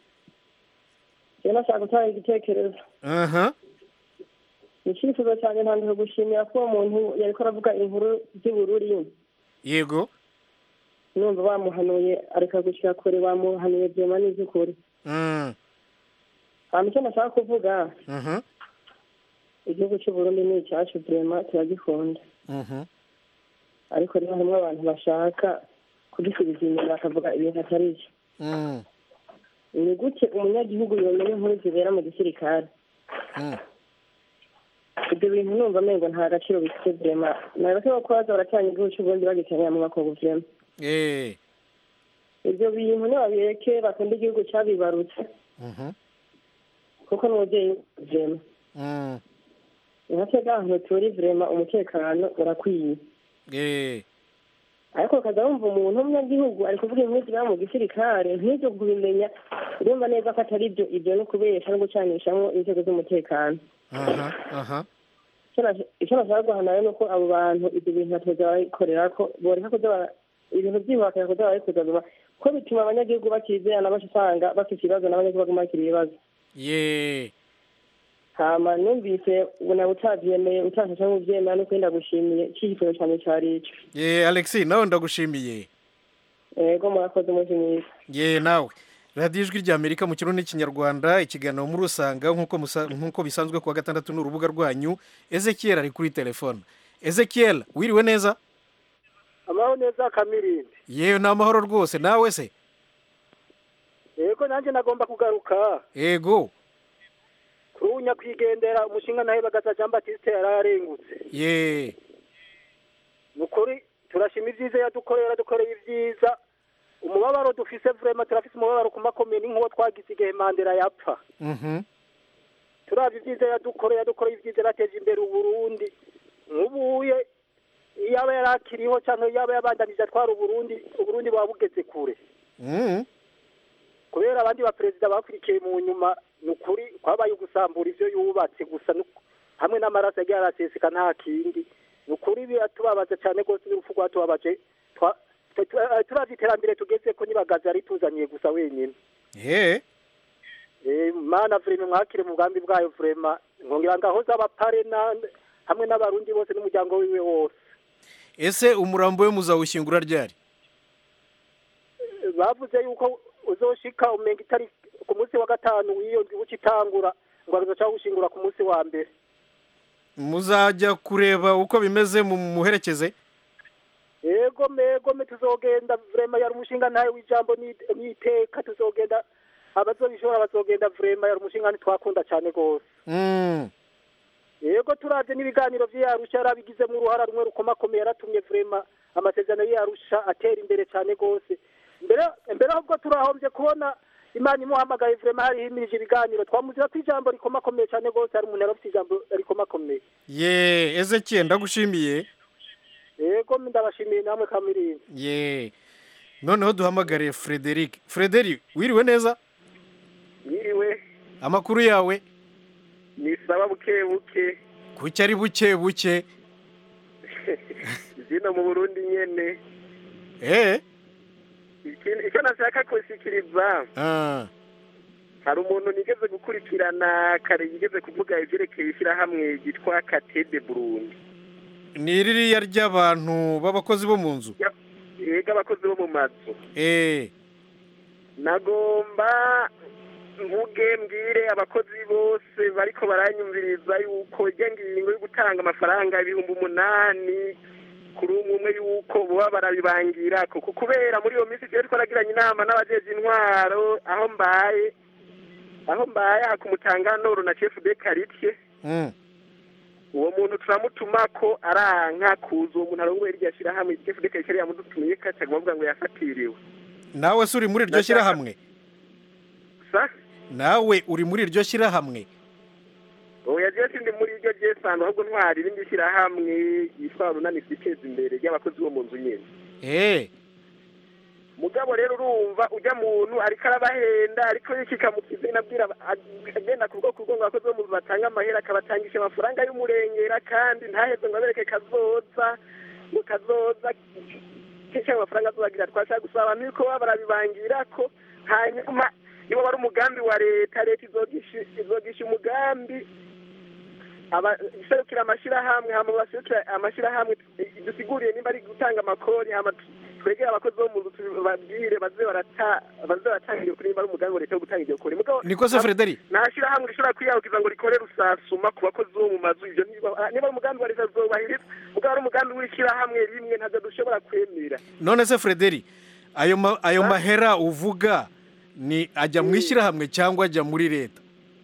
yena shaka gutanga igitekerezo aha icyifuzo cyane ntangiye gushimira ko umuntu yariko aravuga inkuru z'Ibururi yego numva bamuhanuye areka gushika kure bamuhanuye byema n'izikuri mm amike nashaka kuvuga mhm igihugu cy'u Burundi ni cyacu byema turagikunda mhm ariko rero harimo abantu bashaka kugisubiza inyuma bakavuga ibintu atari byo. Ni gute umunyagihugu yomenya inkuru zibera mu gisirikare? Ibyo bintu numva amengo nta gaciro bifite vrema. Nareke ko baza baracanye igihugu cy'Uburundi bagitanya mu makungu vrema. Eh. Ibyo bintu n'ababireke bakunda igihugu cyabibarutse. Mhm. Kuko n'umubyeyi vrema. Mm. Natega ahantu turi vrema umutekano urakwiye. Eh. Ariko kaza wumva umuntu w'umunyagihugu ari kuvuga inkuru zibera mu gisirikare nk'ibyo kubimenya urumva neza ko atari ibyo ibyo no kubesha no gucanishamo inzego z'umutekano. Aha, aha. Icyo bashaka guhana ni uko abo bantu ibyo bintu batoza barabikorera ko boreka kuza ibintu byibakira kuza barabikoza vuba ko bituma abanyagihugu batizerana basanga bafite ibibazo n'abanyagihugu baguma bakiri ibibazo. Ye. Hama numvise ubona utavyemeye utashaka nk'uvyemera no kwenda gushimiye cy'igitoro cyane cyari ico. Ye Alexis nawe ndagushimiye. Yego murakoze umunsi mwiza. Ye nawe. Radio Ijwi ry'Amerika mu kirundi n'ikinyarwanda ikiganiro muri usanga nkuko nkuko bisanzwe kuwa gatandatu n'urubuga rwanyu. Ezekiel ari kuri telefone. Ezekiel wiriwe neza? Amahoro neza Kamirindi. Ye na amahoro rwose nawe se? Yego nanjye nagomba kugaruka. Yego. Kurunya kwigendera umushinga nahe bagaza Jean Baptiste yararengutse. Ye. Nukuri turashima ivyiza yadukorera dukoreye ivyiza. Umubabaro dufise vraiment turafise umubabaro ku makomeye n'inkuwo twagize igihe Mandela yapfa. Mhm. Turavye ivyiza yadukoreye yadukoreye ivyiza rateje imbere uburundi. Nkubuye yaba yarakiriho cyane yaba yabandanije atwara uburundi uburundi babugeze kure. Mhm. Kubera abandi ba president bafurikiye mu nyuma nukuri kwabaye gusambura ivyo yubatse gusa hamwe n'amaraso yagiye araseseka nta kindi. Nukuri byatubabaza cyane gose n'urupfu rwatubabaje. Turavye iterambere tugeze ko nibagaza ari tuzaniye gusa wenyine. Eh. Eh mana vraiment mwakire mu bwambi bwayo vraiment nkongira ngahoza abapare na hamwe n'abarundi bose n'umuryango wiwe wose. Ese umurambo we muzawushingura ryari? Bavuze yuko uzoshika umenga itari ku munsi wa gatanu wiyo ukitangura ngo azoca gushingura ku munsi wa mbere. Muzajya kureba uko bimeze mu muherekeze? Yego mego me tuzogenda vraiment yari umushinga ntaye w'ijambo n'iteka tuzogenda abazobishora bazogenda vraiment yari umushinga ntitwakunda cyane gose. Mm. Yego turavye n'ibiganiro vy'Arusha yarabigize mu ruhara rumwe rukomakomeye yaratumye vraiment amasezerano y'Arusha atera imbere cyane gose. Mbere mbere ahubwo turahombye kubona Imana imuhamagaye vraiment hari himirije ibiganiro twamuzira ku ijambo rikomakomeye cyane gose hari umuntu yarafite ijambo rikomakomeye. Ye Ezekiel ndagushimiye. Yego ndabashimiye namwe Kamirindi. Ye. Noneho duhamagare Frederic. Frederic wiriwe neza? Wiriwe. Amakuru yawe? Ni sawa buke buke. Kuki ari buke buke? Zino mu Burundi nyene. Eh? Icyo nashaka kushikiriza. Ah. Hari umuntu nigeze gukurikirana kare yigeze kuvuga ivyerekeye ishyirahamwe gitwa Katede Burundi. Ni ririya ry'abantu b'abakozi bo mu nzu? Yega abakozi bo mu mazu. Eh. Nagomba mvuge mbwire abakozi bose bariko baranyumviriza yuko ngingo yo gutanga amafaranga ibihumbi umunani kuri umwe yuko boba barabibangira kuko kubera muri iyo minsi cyo twaragiranye inama n'abajeje intwaro aho mbaye aho mbaye hakumutangano na chef de quartier. Mm. Uwo muntu turamutuma ko aranka kuza umuntu arongwe irya shira hamwe chef de quartier yamudutumiye kaca kuvuga ngo yafatiriwe. Nawe suri muri iryo shira hamwe? Sa? Nawe uri muri iryo shira hamwe? Oya je sindi muri iryo je sano ahubwo ntwari ibindi shira hamwe yitwa runani siteze imbere y'abakozi bo mu nzu nyene. Eh. Mugabo rero urumva ujya muntu ariko arabahenda ariko yikikamukize nabwira agenda kugo kugo ngo akoze mu batanga amahera akabatangisha amafaranga y'umurengera kandi ntaheze ngo abereke kazoza ngo kazoza kisha amafaranga tubagira twashaka gusaba niko barabibangira ko hanyuma nibo bari umugambi wa leta leta izogisha izogisha umugambi aba serukira amashira hamwe hama basukira amashira hamwe dusiguriye nimba ari gutanga amakori hama twegere abakozi bo mu nzu tubabwire baze barata baze baratanga iyo kuri ari umugambi wa leta wo gutanga iyo kuri mugabo niko se Frederi nashira hamwe rishobora kwiyahukiza ngo rikore rusasuma ku bakozi bo mu mazu ivyo niba niba umugambi wa leta zobahiriza mugabo ari umugambi w'ishira hamwe rimwe ntazo dushobora kwemera. None se Frederi ayo ma, ayo mahera uvuga ni ajya mwishira hamwe cyangwa ajya muri leta?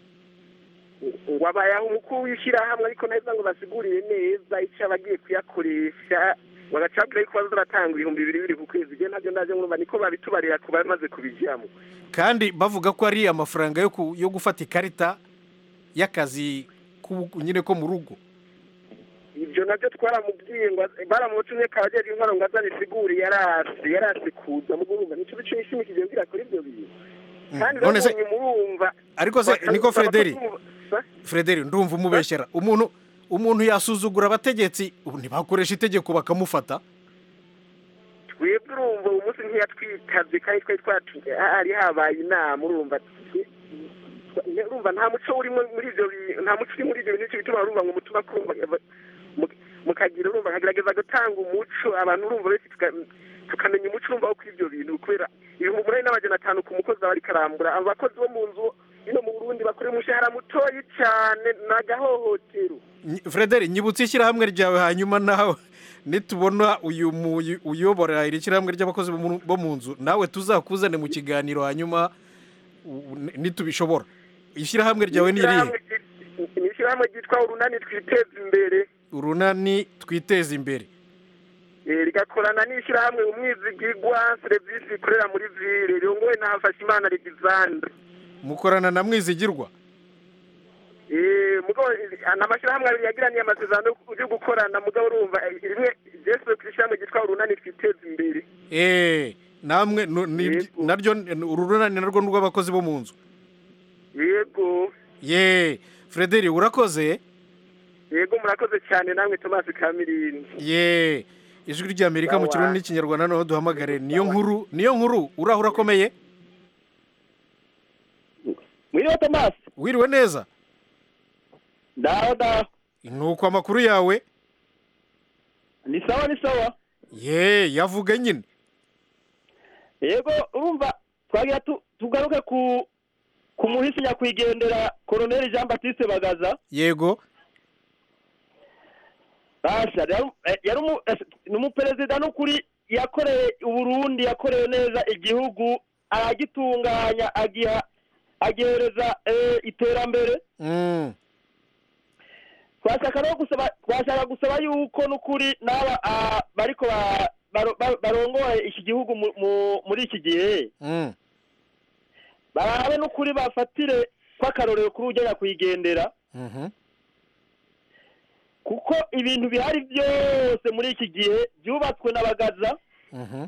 Ngo abayaho umukuru w'ishira hamwe ariko neza ngo basigurire neza icyo abagiye kuyakoresha bagacabira yuko bazaratanga ibihumbi bibiri biri ku kwezi je navyo ndaje nkumva niko babitubarira ku bamaze kubijyamo kandi bavuga ko ari amafaranga yo ku, yo gufata ikarita y'akazi nyine ko mu rugo. Ibyo nabyo twaramubwiye ngo baramutumye kabajeje inkoro ngo azabisigure yarasi yarasi kuza mu gurumva nico bice ishimikije ngira kuri ibyo bintu kandi none se murumva ariko se niko Frederi Frederi ndumva umubeshyera umuntu umuntu yasuzugura abategetsi ntibakoresha itegeko bakamufata. Twebwe urumva umunsi ntiyatwitavye kandi twari twatuye ari habaye inama urumva urumva nta muco uri muri ivyo nta muco uri muri ivyo bintu bituma urumva ngo mutuma kurumva mukagira urumva kagerageza gutanga umuco abantu urumva bese tukamenya umuco urumva wo kw'ivyo bintu kubera ibihumbi umunani n'amajana atanu ku mukozi aba ariko arambura abakozi bo mu nzu ino mu Burundi bakora umushahara mutoyi cyane nagahohotero. Frederi nyibutse ishyirahamwe ryawe hanyuma nawe nitubona uyu uyobora iri shyirahamwe ry'abakozi bo mu nzu nawe tuzakuzane mu kiganiro hanyuma nitubishobora. Ishyirahamwe ryawe ni irihe? Ishyirahamwe ryitwa urunani twiteza imbere. Urunani twiteza imbere rigakorana n'ishyirahamwe umwizigirwa serivisi ikorera muri ville rongowe na Hafashimana Alexandre. Mukorana na mwizigirwa? Eh mugo namashyirahamwe abiri yagiraniye amasezerano yo gukorana mugabo urumva rimwe Jesu Christian gitwa urunani twiteza imbere. Eh namwe naryo urunani narwo rw'abakozi bo mu nzu. Yego. Ye Frederi urakoze? Yego murakoze cyane namwe Thomas Kamirini. Ye ijwi ry'Amerika mu kirundi n'ikinyarwanda no duhamagare niyo nkuru niyo nkuru urahura komeye. Wiriwe Thomas. Wiriwe neza. Daho daho. Nuko amakuru yawe? Ni sawa ni sawa. Ye yavuga nyine. Yego urumva twagira tugaruke ku ku muhisi nyakwigendera Colonel Jean Baptiste Bagaza. Yego. Basha yari umu perezida n'ukuri yakoreye Uburundi yakoreye neza igihugu aragitunganya agiha agereza iterambere. Mm. Twashaka no gusaba twashaka gusaba yuko n'ukuri naba bariko barongoye iki gihugu muri iki gihe. Mm. Barabe n'ukuri bafatire kwakarorero kuri ujya kwigendera. Mhm. Kuko ibintu bihari byose muri iki gihe byubatswe n'abagaza. Mhm.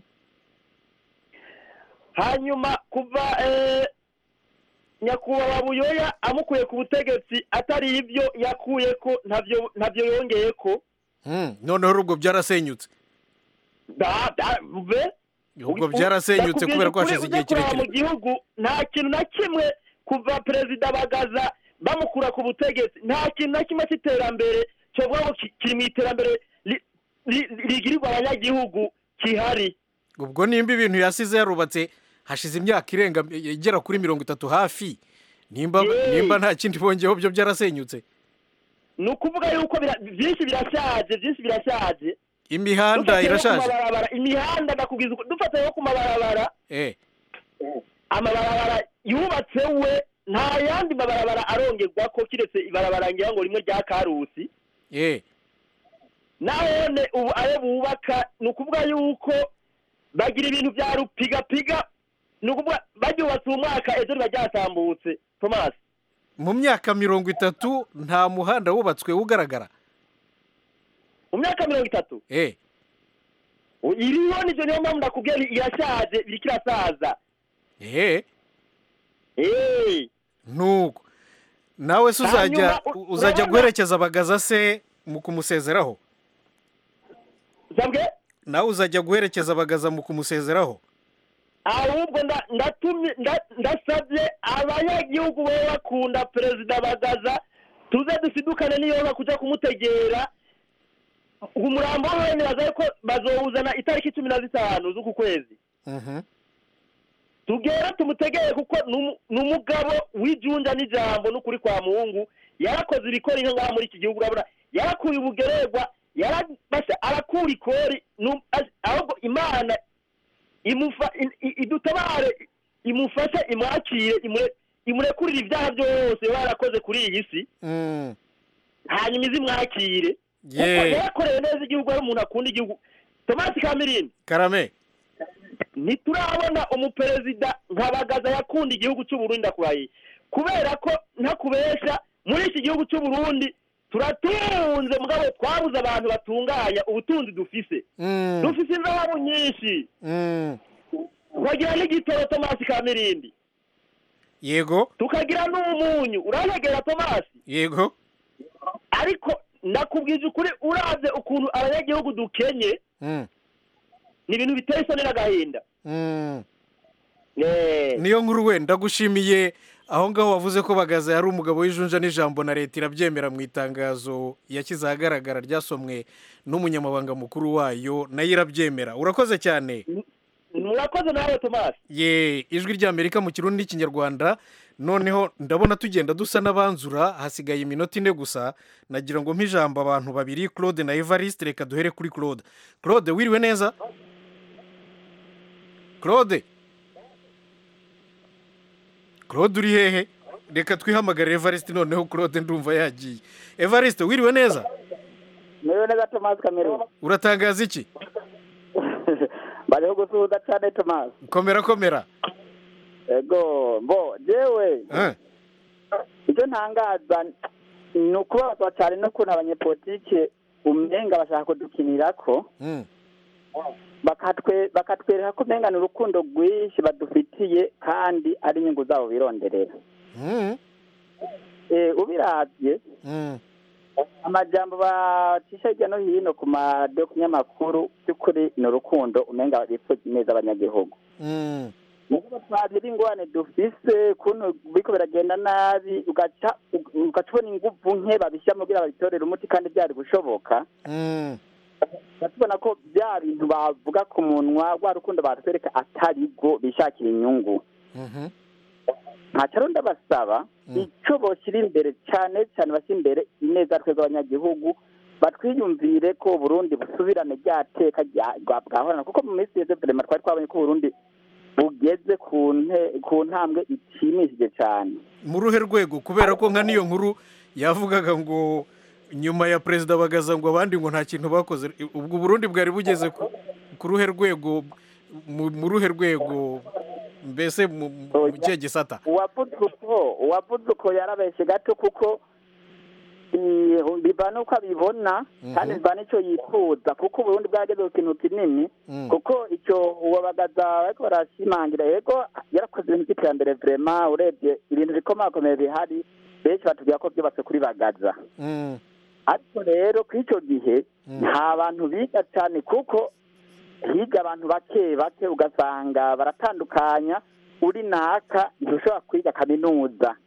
Hanyuma kuva eh Nyakubawa Buyoya amukuye ku butegetsi atari ibyo yakuye ko ntavyo ntavyo yongeye ko. Mm, noneho rubwo byarasenyutse. Da da ve ubwo byarasenyutse kubera ko hashize igihe kirekire. Mu gihugu nta kintu na kimwe kuva perezida Bagaza bamukura ku butegetsi nta kintu na kimwe cy'iterambere cyo bwo kiri mu iterambere rigirirwa abanyagihugu kihari. Ubwo nimba ibintu yasize yarubatse hashize imyaka irenga igera kuri mirongo itatu hafi nimba nimba nta kindi bongeho byo byarasenyutse. Nukuvuga yuko byinshi birashaje byinshi birashaje. Imihanda irashaje. Imihanda nakubwiza dufate yo kumabarabara. Eh. Amabarabara yubatse we nta yandi mabarabara arongerwa ko kiretse ibarabara ngira ngo rimwe rya Karusi. Eh. Nahone ubu ayo bubaka nukuvuga yuko bagira ibintu bya rupiga piga nukuvuga bagyubatse umwaka ejo bajyatambutse Thomas. Mu myaka mirongo itatu nta muhanda wubatswe ugaragara. Mu myaka mirongo itatu? Eh. Iriho nizo niyo mpamvu ndakubwira irashaje birikirasaza. Eh. Eh. Nuko nawe se uzajya uzajya guherekeza Bagaza se mu kumusezeraho? Zabwe? Nawe uzajya guherekeza Bagaza mu kumusezeraho? Ahubwo ndatumye ndasabye abanyagihugu bo bakunda perezida Bagaza tuze dusidukane niyo bakuja kumutegera umurambo we nibaza ko bazowuzana itariki cumi na zitanu z'uku kwezi tugera tumutegeye kuko ni umugabo w'ijunja n'ijambo n'ukuri kwa muhungu yarakoze ibikora inka ngaha muri iki gihugu urabona yarakuye ubugererwa yarabasha arakura ikori ahubwo imana idutabare imufashe imwakire imurekurire ibyaha byose yarakoze kuri iyi si hanyuma izimwakire kuko yarakoreye neza igihugu ari umuntu akunda igihugu. Tomasi Kamirindi Karame ntiturabona umuperezida nka Bagaza yakunda igihugu cy'u Burundi akuraye kubera ko ntakubesha muri iki gihugu cy'u Burundi turatunze mugabo twabuze abantu batunganya ubutunzi dufise dufise inzahabu nyinshi twagira n'igitoro Tomasi Kamirindi yego tukagira n'umunyu urahegera Tomasi yego ariko nakubwije ukuri uravye ukuntu abanyagihugu dukenye ni ibintu biteye isoni n'agahinda. Niyo nkuru we ndagushimiye aho ngaho wavuze ko Bagaza yari umugabo w'ijunja n'ijambo na leta irabyemera mu itangazo yashyize ahagaragara ryasomwe n'umunyamabanga mukuru wayo nayo irabyemera. Urakoze cyane. Murakoze nawe Tomasi. Ye ijwi ry'Amerika mu Kirundi n'Ikinyarwanda. Noneho ndabona tugenda dusa n'abanzura hasigaye iminota ine gusa nagira ngo mpijamba abantu babiri Claude na Evariste reka duhere kuri Claude. Claude wiriwe neza? Claude Claude uri hehe? Reka twihamagare Evariste noneho Claude ndumva yagiye. Evariste wiriwe neza? Niwe neza Tomasi Kamirindi. Uratangaza iki? Bariho gusuhuza cyane Tomasi. Komera komera. Ego bo jewe eh icyo ntangaza ni ukubazwa cyane no kuna abanyepolitike umenga bashaka kudukinirako mm. bakatwe bakatwereka ko umenga ni urukundo rwinshi badufitiye kandi ari inyungu zabo bironderera mm. eh ubiravye mm. amajambo bacisha hirya no hino ku madokunyamakuru by'ukuri ni urukundo umenga bipfuza neza abanyagihugu mm. Mugo twagira ingwane dufise kuno biko biragenda nabi ugaca ugacubona inguvu nke babishya mugira babitorera umuti kandi byari gushoboka mm batubona ko bya bintu bavuga ku munwa rwa rukundo batwereka atarigo bishakira inyungu mhm ntacyo ndabasaba icyo boshyira imbere cyane cyane bashyira imbere ineza twebwe abanyagihugu batwiyumvire ko Burundi busubirane ryateka bwahorana kuko mu minsi yeze vraiment twari twabonye ko Burundi bugeze ku ku ntambwe ishimishije cyane mu ruhe rwego kubera ko nka niyo nkuru yavugaga ngo nyuma ya perezida Bagaza ngo abandi ngo nta kintu bakoze ubwo Burundi bwari bugeze ku ruhe rwego mu ruhe rwego mbese mu cye gisata uwavuduko uwavuduko yarabeshe gato kuko bibana uko abibona kandi bibana icyo yifuza kuko Burundi bwageze ku kintu kinini kuko icyo uwabagaza ariko barashimangira yego yarakoze ibintu by'iterambere vraiment urebye ibintu bikomakomeye bihari benshi batubwira ko byubatse kuri Bagaza ariko rero ku icyo gihe nta bantu biga cyane kuko higa abantu bake bake ugasanga baratandukanya uri naka ntushobora kwiga kaminuza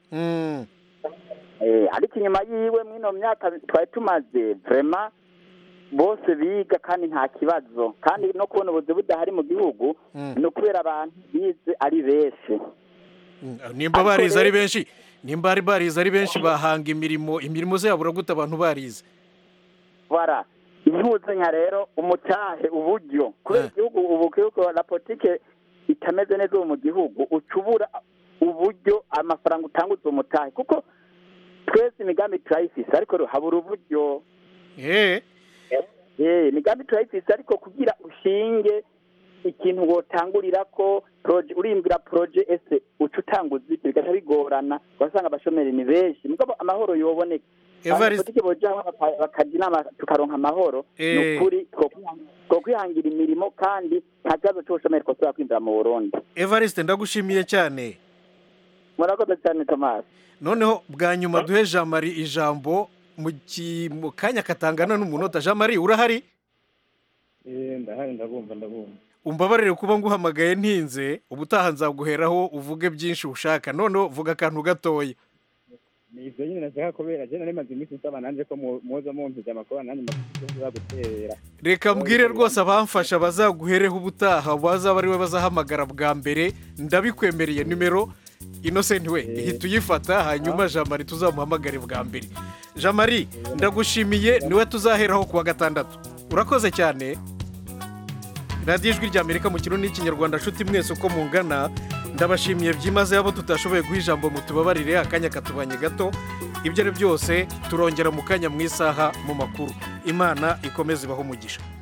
ariko inyuma yiwe mwino myaka twari tumaze vraiment bose biga kandi nta kibazo kandi no kubona ubuzi budahari mu gihugu no kubera abantu bize ari benshi nimba barize ari benshi nimba ari barize ari benshi bahanga imirimo imirimo zabo uraguta abantu barize bara impuzanya rero umutahe uburyo kubera igihugu ubu kiyo la politique itameze neza mu gihugu ucubura uburyo amafaranga utanguza umutahe kuko twese imigambi turayifise ariko habura uburyo eh eh imigambi turayifise ariko kugira ushinge ikintu wotangurira ko proje urimbira proje ese ucutanguza bigaca bigorana wasanga abashomeri ni benshi mugabo amahoro yoboneka Evariste boja bakajina tukaronka amahoro nukuri two kwihangira imirimo kandi nta kibazo cy'ubushomeri ko twakwinjira mu Burundi. Evariste ndagushimiye cyane murakoze cyane Thomas. Noneho bwa nyuma duhe Jean Marie ijambo mu kanya katangana n'umunota. Jean Marie urahari? Eh ndahari ndabumva ndabumva. Umbabarire kuba nguhamagaye ntinze ubutaha nzaguheraho uvuge byinshi ushaka. None vuga akantu gatoya. ni ibyo nyine nashaka kubera je nari maze iminsi nsaba nanje ko muza mumpiza amakuru nanjye maze gutera reka mbwire rwose abamfasha bazaguhereho ubutaha bazaba ari we bazahamagara bwa mbere ndabikwemereye nimero Innocent we ihita uyifata hanyuma Jean Marie tuzamuhamagare bwa mbere Jean Marie ndagushimiye niwe tuzaheraho kuwa gatandatu urakoze cyane radiyo ijwi rya Amerika mu kirundi n'ikinyarwanda nshuti mwese uko mungana ndabashimiye byimaze abo tutashoboye guha ijambo mutubabarire akanya katubanye gato ibyo ari byose turongera mu kanya mu isaha mu makuru Imana ikomeze ibaho umugisha.